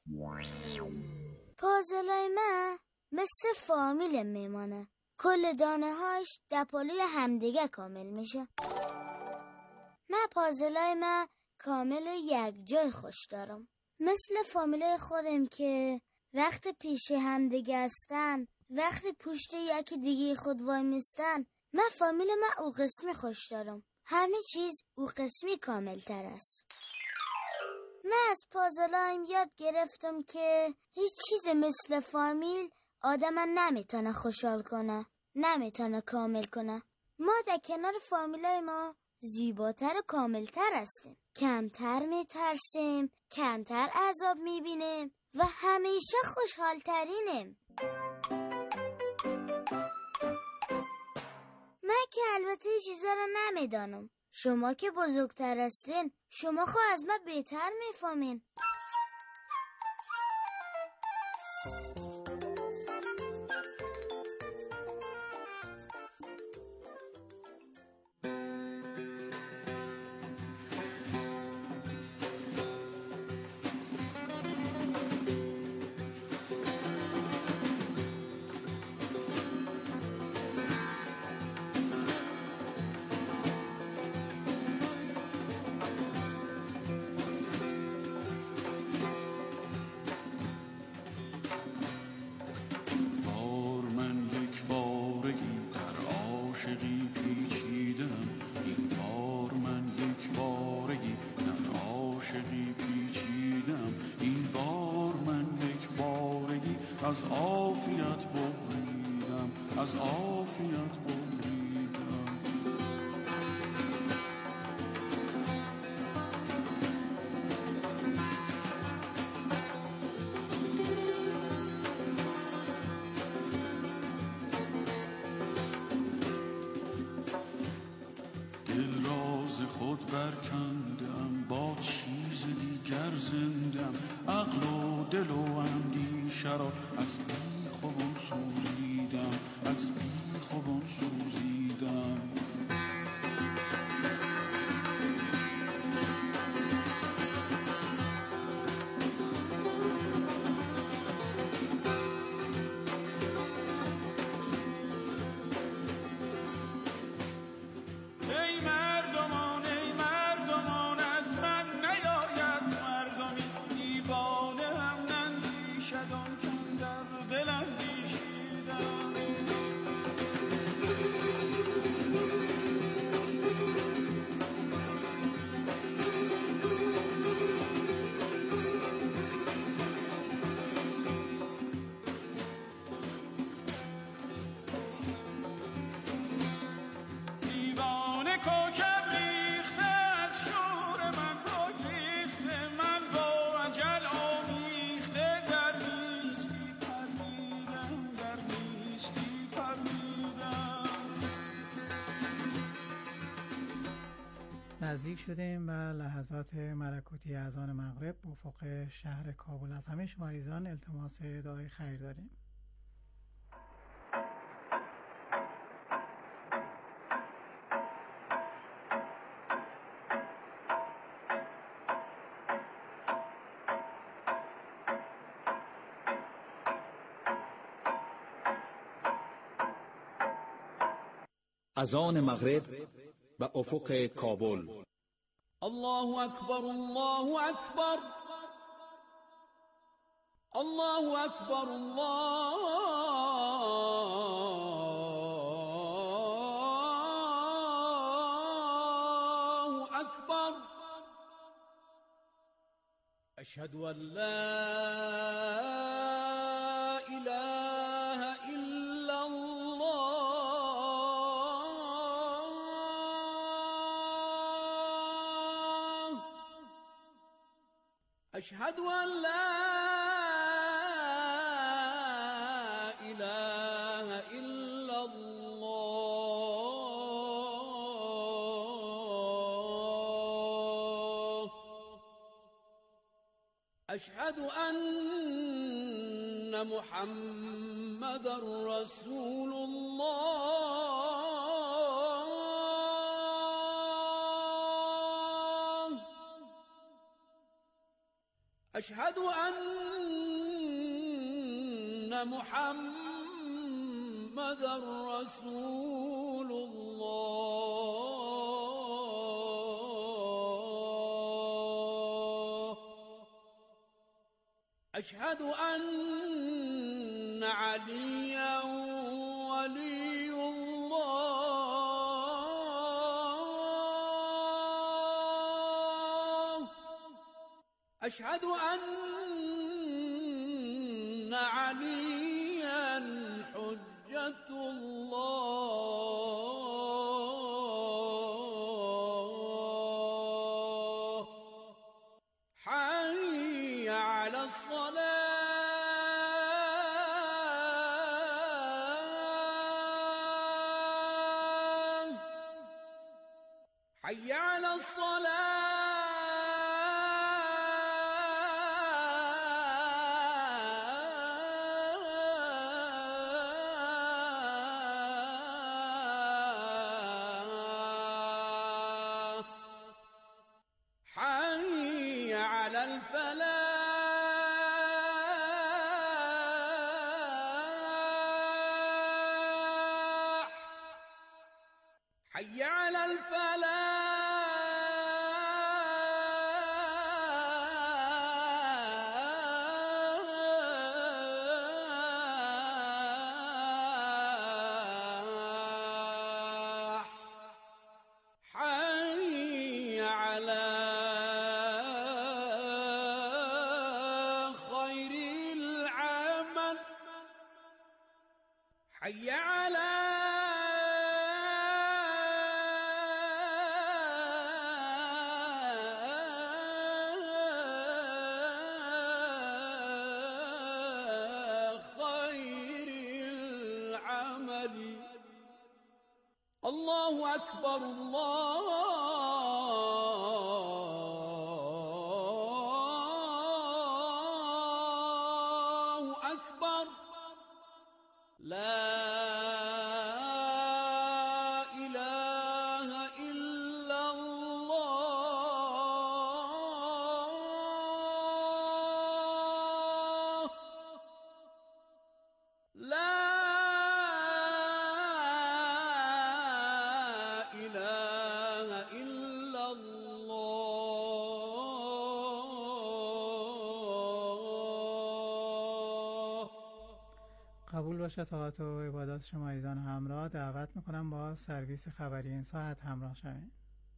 پازلای من مثل فامیل میمانه، کل دانه هاش دپالوی همدیگه کامل میشه. من پازلای من کامل یک جای خوش دارم، مثل فامیل خودم که وقت پیش همدیگه هستن، وقتی پشت یکی دیگه خود وای میستن. من فامیل من او قسمی خوش دارم، همه چیز او قسمی کامل تر است. من از پازلایم یاد گرفتم که هیچ چیز مثل فامیل آدم نمیتونه خوشحال کنه، نمیتونه کامل کنه. ما در کنار فامیلای ما زیباتر و کاملتر هستیم، کمتر میترسیم، کمتر عذاب میبینیم و همیشه خوشحالترینیم. من که البته چیزا رو نمیدانم، شما که بزرگتر هستین شما خو از من بهتر میفهمین. از عافیت ببریدم، از عافیت ببریدم. دل راز خود برکندم، با چیز دیگر زندم. عقل و دل و اندیشه را از بی خوابم سوزیدم، از بی خوابم سوزیدم. نزدیک شدیم و لحظات ملکوتی اذان مغرب افق شهر کابل. از همه شما عزیزان التماس دعای خیر داریم. اذان مغرب و افق کابل. الله اکبر، الله اکبر، الله اکبر، الله اکبر. اشهد ان لا اشهد ان لا اله الا الله اشهد ان محمد رسول الله اشهد ان محمد رسول الله اشهد ان عليا ولي الله اشهد ان عليا حجة الله حي على الصلاة حي على الصلاة حي على الفلاح حي على الفلاح حي على خير العمل حي على خير العمل الله أكبر الله أكبر لا إله إلا الله لا إله إلا الله. قبول باشه طاعت و عبادات شما عزیزان همراه. دعوت میکنم با سرویس خبری این ساعت همراه شوید.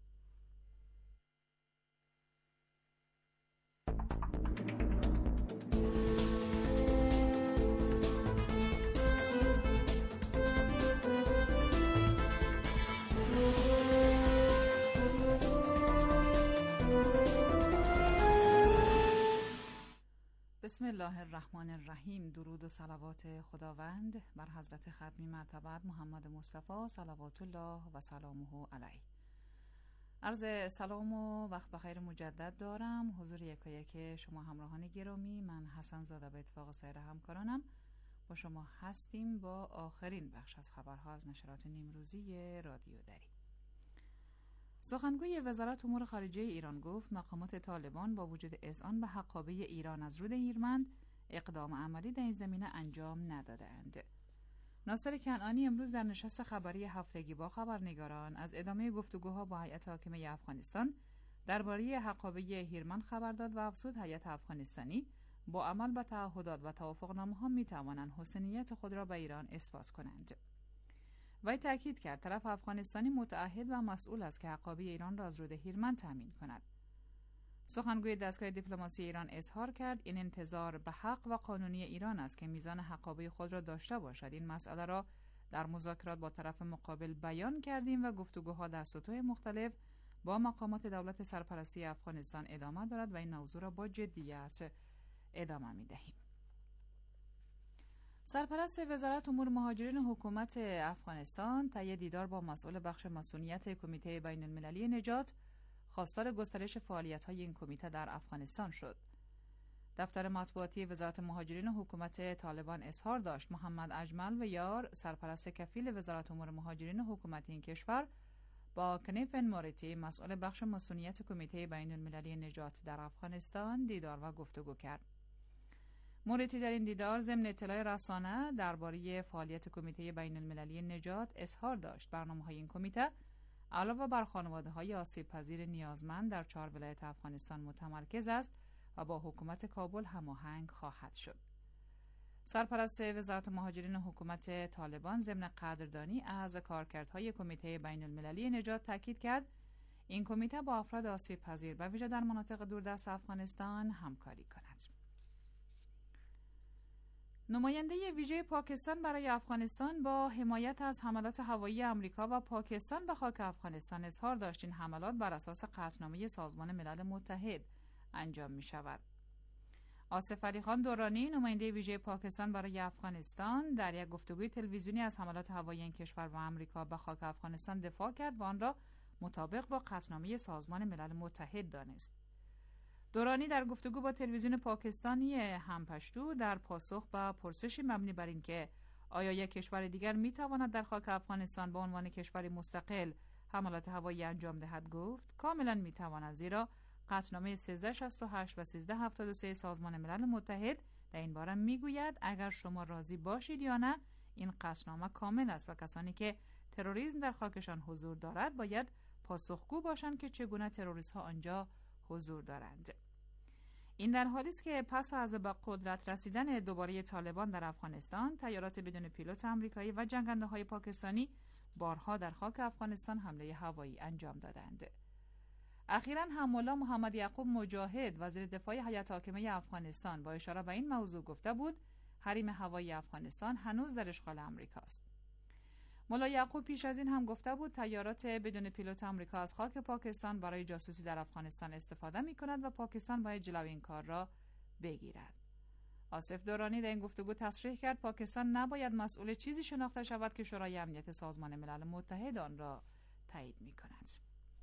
بسم الله الرحمن الرحیم. درود و صلوات خداوند بر حضرت ختمی مرتبت محمد مصطفی صلوات الله و سلامه علیه. عرض سلام و وقت بخیر مجدد دارم حضور یکایک شما همراهان گرامی. من حسن زاده به اتفاق سایر همکارانم با شما هستیم با آخرین بخش از خبرها از نشرات نیمروزی رادیو دری. سخنگوی وزارت امور خارجه ایران گفت مقامات طالبان با وجود اذعان به حقابه ایران از رود هیرمند اقدام عملی در این زمینه انجام ندادند. ناصر کنعانی امروز در نشست خبری هفتگی با خبرنگاران از ادامه گفتگوها با هیئت حاکمه افغانستان درباره حقابه هیرمند خبر داد و افزود هیئت افغانستانی با عمل به تعهدات و توافقنامه‌ها می‌توانند حسنیت خود را به ایران اثبات کنند. وی تاکید کرد طرف افغانستانی متعهد و مسئول است که حقابه ایران را از رود هیرمند تامین کند. سخنگوی دستگاه دیپلماسی ایران اظهار کرد این انتظار به حق و قانونی ایران است که میزان حقابه خود را داشته باشد. این مسئله را در مذاکرات با طرف مقابل بیان کردیم و گفتگوها در سطوح مختلف با مقامات دولت سرپرستی افغانستان ادامه دارد و این موضوع را با جدیت ادامه می‌دهیم. سرپرست وزارت امور مهاجرین حکومت افغانستان طی دیدار با مسئول بخش مصونیت کمیته بین المللی نجات خواستار گسترش فعالیت‌های این کمیته در افغانستان شد. دفتر مطبوعاتی وزارت مهاجرین حکومت طالبان اظهار داشت محمد اجمل و یار سرپرست کفیل وزارت امور مهاجرین حکومت این کشور با کنیفن موریتی مسئول بخش مصونیت کمیته بین المللی نجات در افغانستان دیدار و گفتگو کرد. موریتی در این دیدار ضمن اطلاع رسانه درباره فعالیت کمیته بین المللی نجات اظهار داشت برنامه‌های این کمیته علاوه بر خانواده‌های آسیب‌پذیر نیازمند در 4 ولایت افغانستان متمرکز است و با حکومت کابل هماهنگ خواهد شد. سرپرست وزارت مهاجرین حکومت طالبان ضمن قدردانی از کارکردهای کمیته بین المللی نجات تاکید کرد این کمیته با افراد آسیب‌پذیر و ویژه در مناطق دوردست افغانستان همکاری کند. نماینده ویژه پاکستان برای افغانستان با حمایت از حملات هوایی آمریکا و پاکستان به خاک افغانستان اظهار داشت این حملات بر اساس قطعنامه سازمان ملل متحد انجام می شود. آصف علی خان دورانی نماینده ویژه پاکستان برای افغانستان در یک گفتگوی تلویزیونی از حملات هوایی این کشور و آمریکا به خاک افغانستان دفاع کرد و آن را مطابق با قطعنامه سازمان ملل متحد دانست. دورانی در گفتگو با تلویزیون پاکستانی همپشتو در پاسخ به پرسشی مبنی بر اینکه آیا یک کشور دیگر می تواند در خاک افغانستان به عنوان کشوری مستقل حملات هوایی انجام دهد گفت کاملا می تواند، زیرا قطعنامه 1368 و 1373 سازمان ملل متحد در این باره می گوید اگر شما راضی باشید یا نه این قطعنامه کامل است و کسانی که تروریسم در خاکشان حضور دارد باید پاسخگو باشند که چگونه تروریست ها آنجا حضور دارند. این در حالی است که پس از به قدرت رسیدن دوباره طالبان در افغانستان طیارات بدون پیلوت آمریکایی و جنگنده‌های پاکستانی بارها در خاک افغانستان حمله هوایی انجام دادند. اخیراً هم ملا محمد یعقوب مجاهد وزیر دفاع هیئت حاکمه افغانستان با اشاره به این موضوع گفته بود حریم هوایی افغانستان هنوز در اشغال آمریکاست. ملا یعقوب پیش از این هم گفته بود طیارات بدون پیلوت آمریکا از خاک پاکستان برای جاسوسی در افغانستان استفاده می کند و پاکستان باید جلوی این کار را بگیرد. آصف دورانی در این گفتگو تصریح کرد پاکستان نباید مسئول چیزی شناخته شود که شورای امنیت سازمان ملل متحد آن را تایید می کند.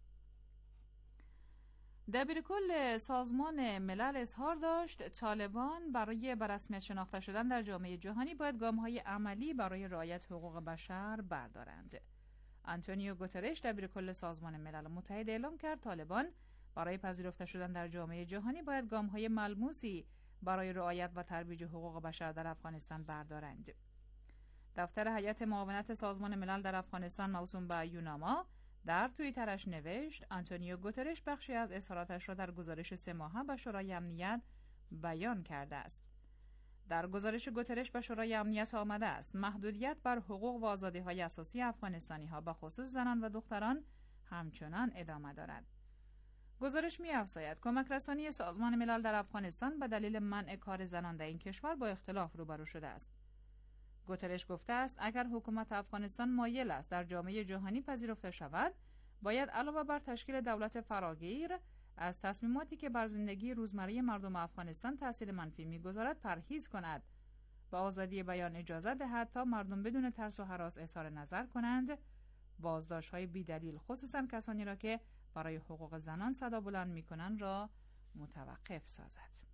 دبیرکل سازمان ملل اظهار داشت طالبان برای به رسمیت شناخته شدن در جامعه جهانی باید گام‌های عملی برای رعایت حقوق بشر بردارند. آنتونیو گوترش دبیرکل سازمان ملل متحد اعلام کرد طالبان برای پذیرفته شدن در جامعه جهانی باید گام‌های ملموسی برای رعایت و ترویج حقوق بشر در افغانستان بردارند. دفتر هیئت معاونت سازمان ملل در افغانستان موسوم به یوناما در توییترش نوشت آنتونیو گوترش بخشی از اظهاراتش را در گزارش 3 ماهه به شورای امنیت بیان کرده است. در گزارش گوترش به شورای امنیت آمده است محدودیت بر حقوق و آزادی‌های اساسی افغانستانی‌ها به خصوص زنان و دختران همچنان ادامه دارد. گزارش می‌افزاید کمک رسانی سازمان ملل در افغانستان به دلیل منع کار زنان در این کشور با اختلاف روبرو شده است. گوترش گفته است اگر حکومت افغانستان مایل است در جامعه جهانی پذیرفته شود باید علاوه بر تشکیل دولت فراگیر از تصمیماتی که بر زندگی روزمره مردم افغانستان تاثیر منفی می‌گذارد پرهیز کند، به آزادی بیان اجازه دهد تا مردم بدون ترس و هراس اظهار نظر کنند، بازداشت‌های بی‌دلیل خصوصاً کسانی را که برای حقوق زنان صدا بلند می‌کنند را متوقف سازد.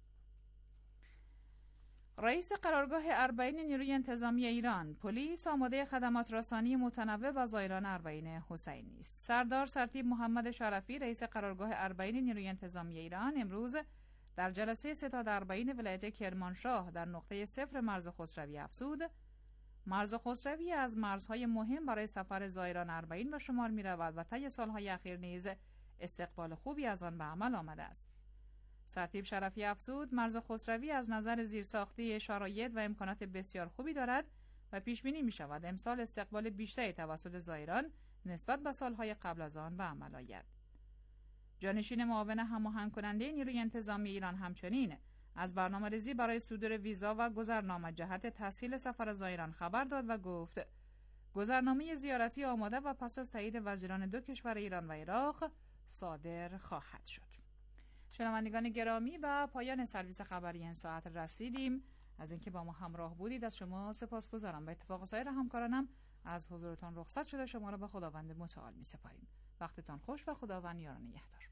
رئیس قرارگاه اربعین نیروی انتظامی ایران پلیس آماده خدمات رسانی متنوع به زائران اربعین حسینی است. سردار سرتیپ محمد شرفی رئیس قرارگاه اربعین نیروی انتظامی ایران امروز در جلسه ستاد اربعین ولایت کرمانشاه در نقطه صفر مرز خسروی افزود مرز خسروی از مرزهای مهم برای سفر زائران اربعین به شمار می رود و طی سالهای اخیر نیز استقبال خوبی از آن به عمل آمده است. سرتیپ شرفی افزود مرز خسروی از نظر زیرساختی شرایط و امکانات بسیار خوبی دارد و پیش بینی می شود امسال استقبال بیشتری توسط زائران نسبت به سالهای قبل از آن به عمل آید. جانشین معاون هماهنگ کننده نیروی انتظامی ایران همچنین از برنامه‌ریزی برای صدور ویزا و گذرنامه جهت تسهیل سفر زائران خبر داد و گفت گذرنامه زیارتی آماده و پس از تایید وزیران 2 کشور ایران و عراق صادر خواهد شد. شنوندگان گرامی، و پایان سرویس خبری این ساعت رسیدیم. از اینکه با ما همراه بودید از شما سپاسگزارم. به اتفاق سایر همکارانم از حضورتان رخصت شده شما را به خداوند متعال می سپاریم. وقتتان خوش و خداوند یار و نگهدار.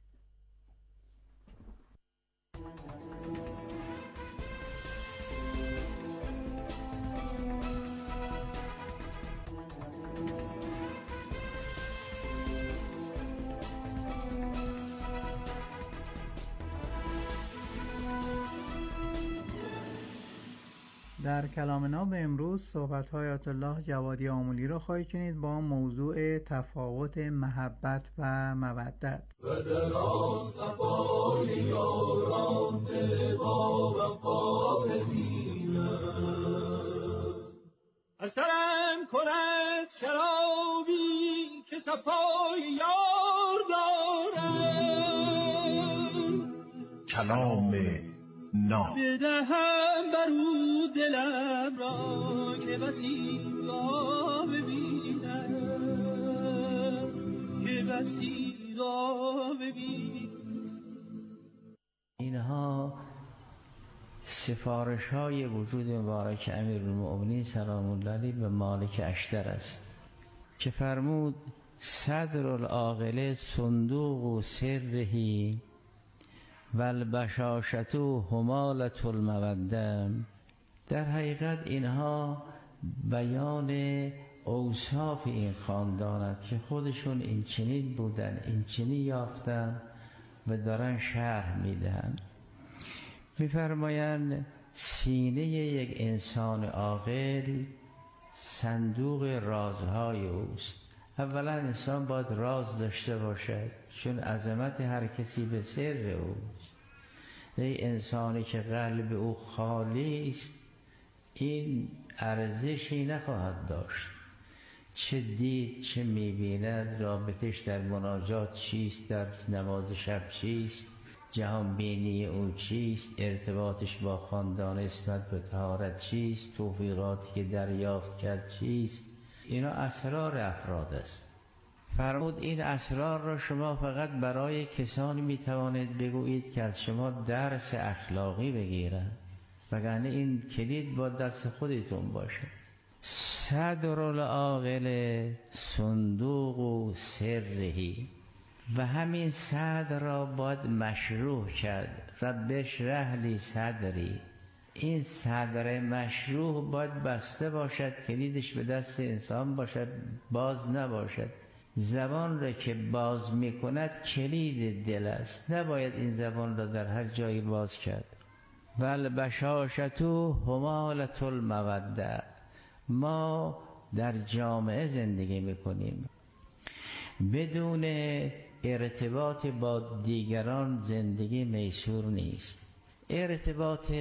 در کلام ناب امروز صحبت‌های آیت الله جوادی آمولی را خواهید شنید با موضوع تفاوت محبت و مودت. و در صفای یاران با وفا ببینم، اثرم کند شرابی که صفای یار دارم. کلام ناب بدهم برو دلم را که بسیار ببینم، که بسیار ببینم. اینها سفارش های وجود مبارک امیرالمؤمنین سلام الله علیه به مالک اشتر است که فرمود صدر العاقله صندوق و سرهی و البشاشة همالة الموده. در حقیقت اینها بیان اوصاف این خاندان است که خودشون این چنین بودن، این چنین یافتن و دارن شرح میدن. میفرمایند سینه یک انسان عاقل صندوق رازهای اوست. اولا انسان باید راز داشته باشد، چون عظمت هر کسی به سر اوست. ای انسانی که قلب او خالی است، این ارزشی نخواهد داشت. چه دید چه میبیند، رابطش در مناجات چیست، در نماز شب چیست، جهان بینی او چیست، ارتباطش با خاندان نسبت به طهارت چیست، توفیقاتی که دریافت کرد چیست. اینا اسرار افراد است. فرمود این اسرار را شما فقط برای کسانی میتوانید بگویید که از شما درس اخلاقی بگیرند، وگرنه این کلید با دست خودتون باشه. صدر العاقله صندوق و سرهی، و همین صدر را باید مشروح کرد. رب اشرح لی صدری، این صدر مشروح باید بسته باشد، کلیدش به دست انسان باشد، باز نباشد. زبان را که باز میکند کلید دل است، نباید این زبان را در هر جایی باز کرد. و البشاشة همالة الموده. ما در جامعه زندگی میکنیم، بدون ارتباط با دیگران زندگی میسور نیست. ارتباط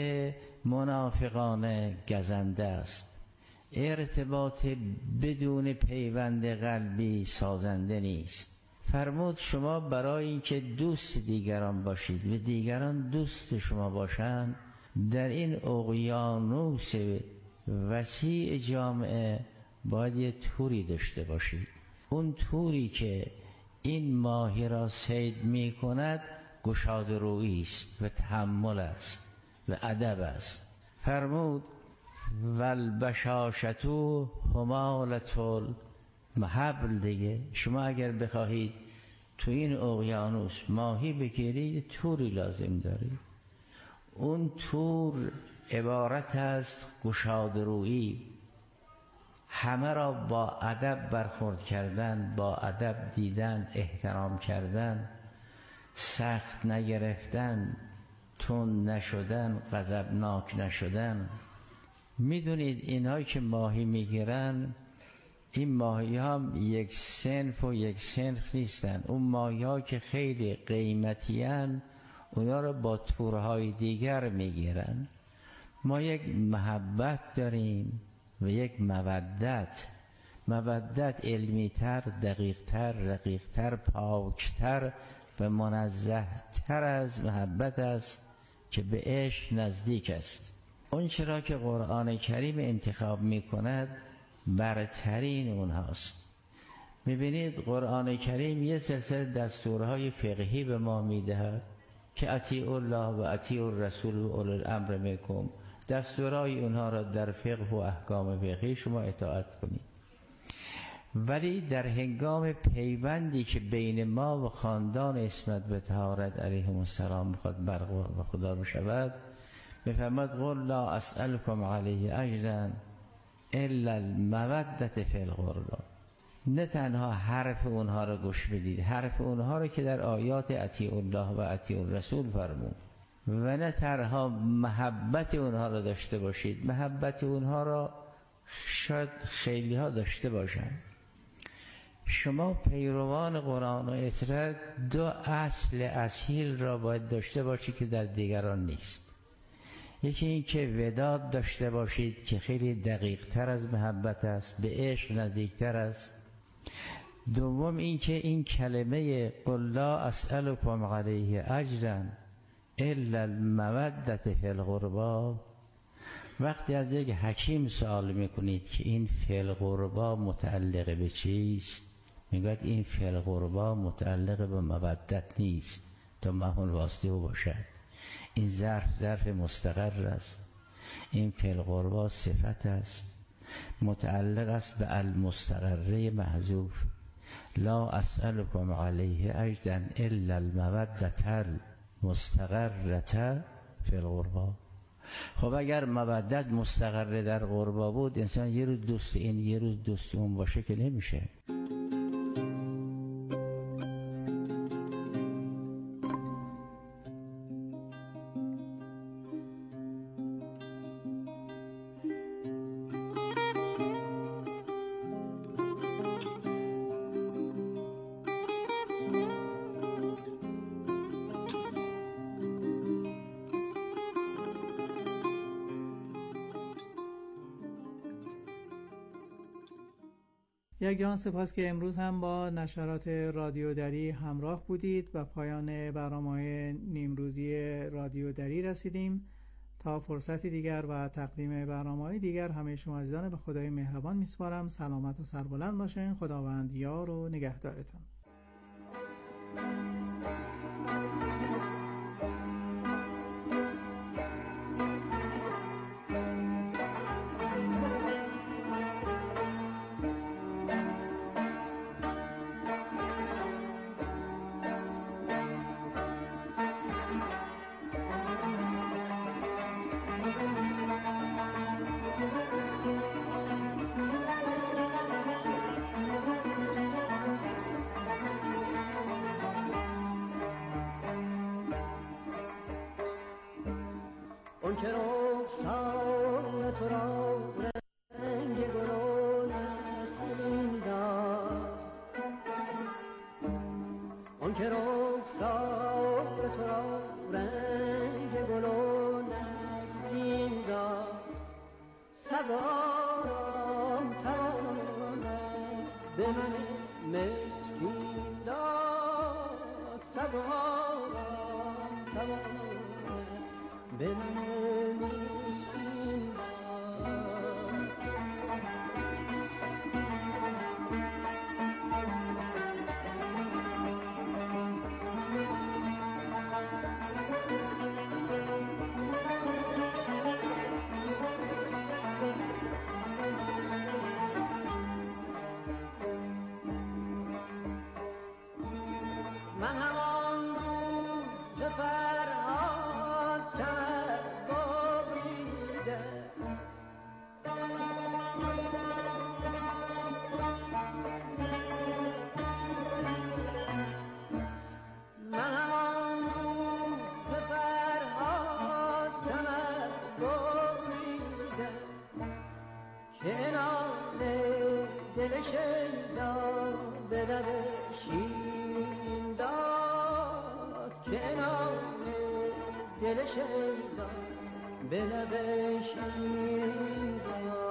منافقانه گزنده است، ارتباط بدون پیوند قلبی سازنده نیست. فرمود شما برای اینکه دوست دیگران باشید و دیگران دوست شما باشند، در این اقیانوس وسیع جامعه باید یه توری داشته باشید. اون توری که این ماهی را صید می کند گشاده رویی است و تحمل است و ادب است. فرمود و البشاشة همالة المحبل. دیگه شما اگر بخواهید تو این اقیانوس ماهی بگیرید توری لازم دارید. اون تور عبارت است گشاده رویی، همه را با ادب برخورد کردن، با ادب دیدن، احترام کردن، سخت نگرفتن، تند نشدن، غضبناک نشدن. میدونید اینهایی که ماهی میگیرن، این ماهی ها یک صنف و یک صنف نیستن. اون ماهی ها که خیلی قیمتی هن، اونا رو با تورهای دیگر میگیرن. ما یک محبت داریم و یک مودت. مودت علمی تر، دقیق تر، رقیق تر، پاکتر و منزه تر از محبت است که به عشق نزدیک است. اون چرا که قرآن کریم انتخاب می کند برترین اونهاست. میبینید قرآن کریم یه سلسله دستورهای فقهی به ما میدهد که اطیعوا الله و اطیعوا الرسول و اولی الامر منکم، دستورهای اونها را در فقه و احکام فقهی شما اطاعت کنید. ولی در هنگام پیوندی که بین ما و خاندان اسمت به طهارت علیهم السلام میخواد برخوردار بشود، میفرماد قل لا اسألكم علیه اجرا الا المودة فی القربى. نه تنها حرف اونها رو گوش بدید، حرف اونها رو که در آیات اطیعوا الله و اطیعوا الرسول فرمود، و نه تنها محبت اونها رو داشته باشید، محبت اونها را شاید خیلی ها داشته باشند. شما پیروان قرآن و اطاعت دو اصل اصیل را باید داشته باشید که در دیگران نیست. یکی این که وداد داشته باشید که خیلی دقیق تر از محبت است، به عشق نزدیکتر است. دوم این که این کلمه قل لا اسألكم علیه اجرا الا المودة فی القربى، وقتی از یک حکیم سوال میکنید که این فی القربى متعلق به چیست، میگوید این فی القربى متعلق به مودت نیست تا مفعول واسطه او باشد. این ظرف مستقر است، این فی القربى صفت است، متعلق است به المستقره محذوف. لا اسألكم علیه اجرا الا المودة المستقرة فی القربى. خب اگر مودت مستقر در قربا بود، انسان یه روز دوست این یه روز دوست اون باشه که نمیشه. یک جهان سپاس که امروز هم با نشرات رادیو دری همراه بودید و پایان برنامه‌های نیمروزی رادیو دری رسیدیم. تا فرصتی دیگر و تقدیم برنامه‌های دیگر همه شما عزیزان به خدای مهربان میسپارم. سلامت و سربلند باشین. خداوند یار و نگهدارتان. دل شیدا به لب شیدا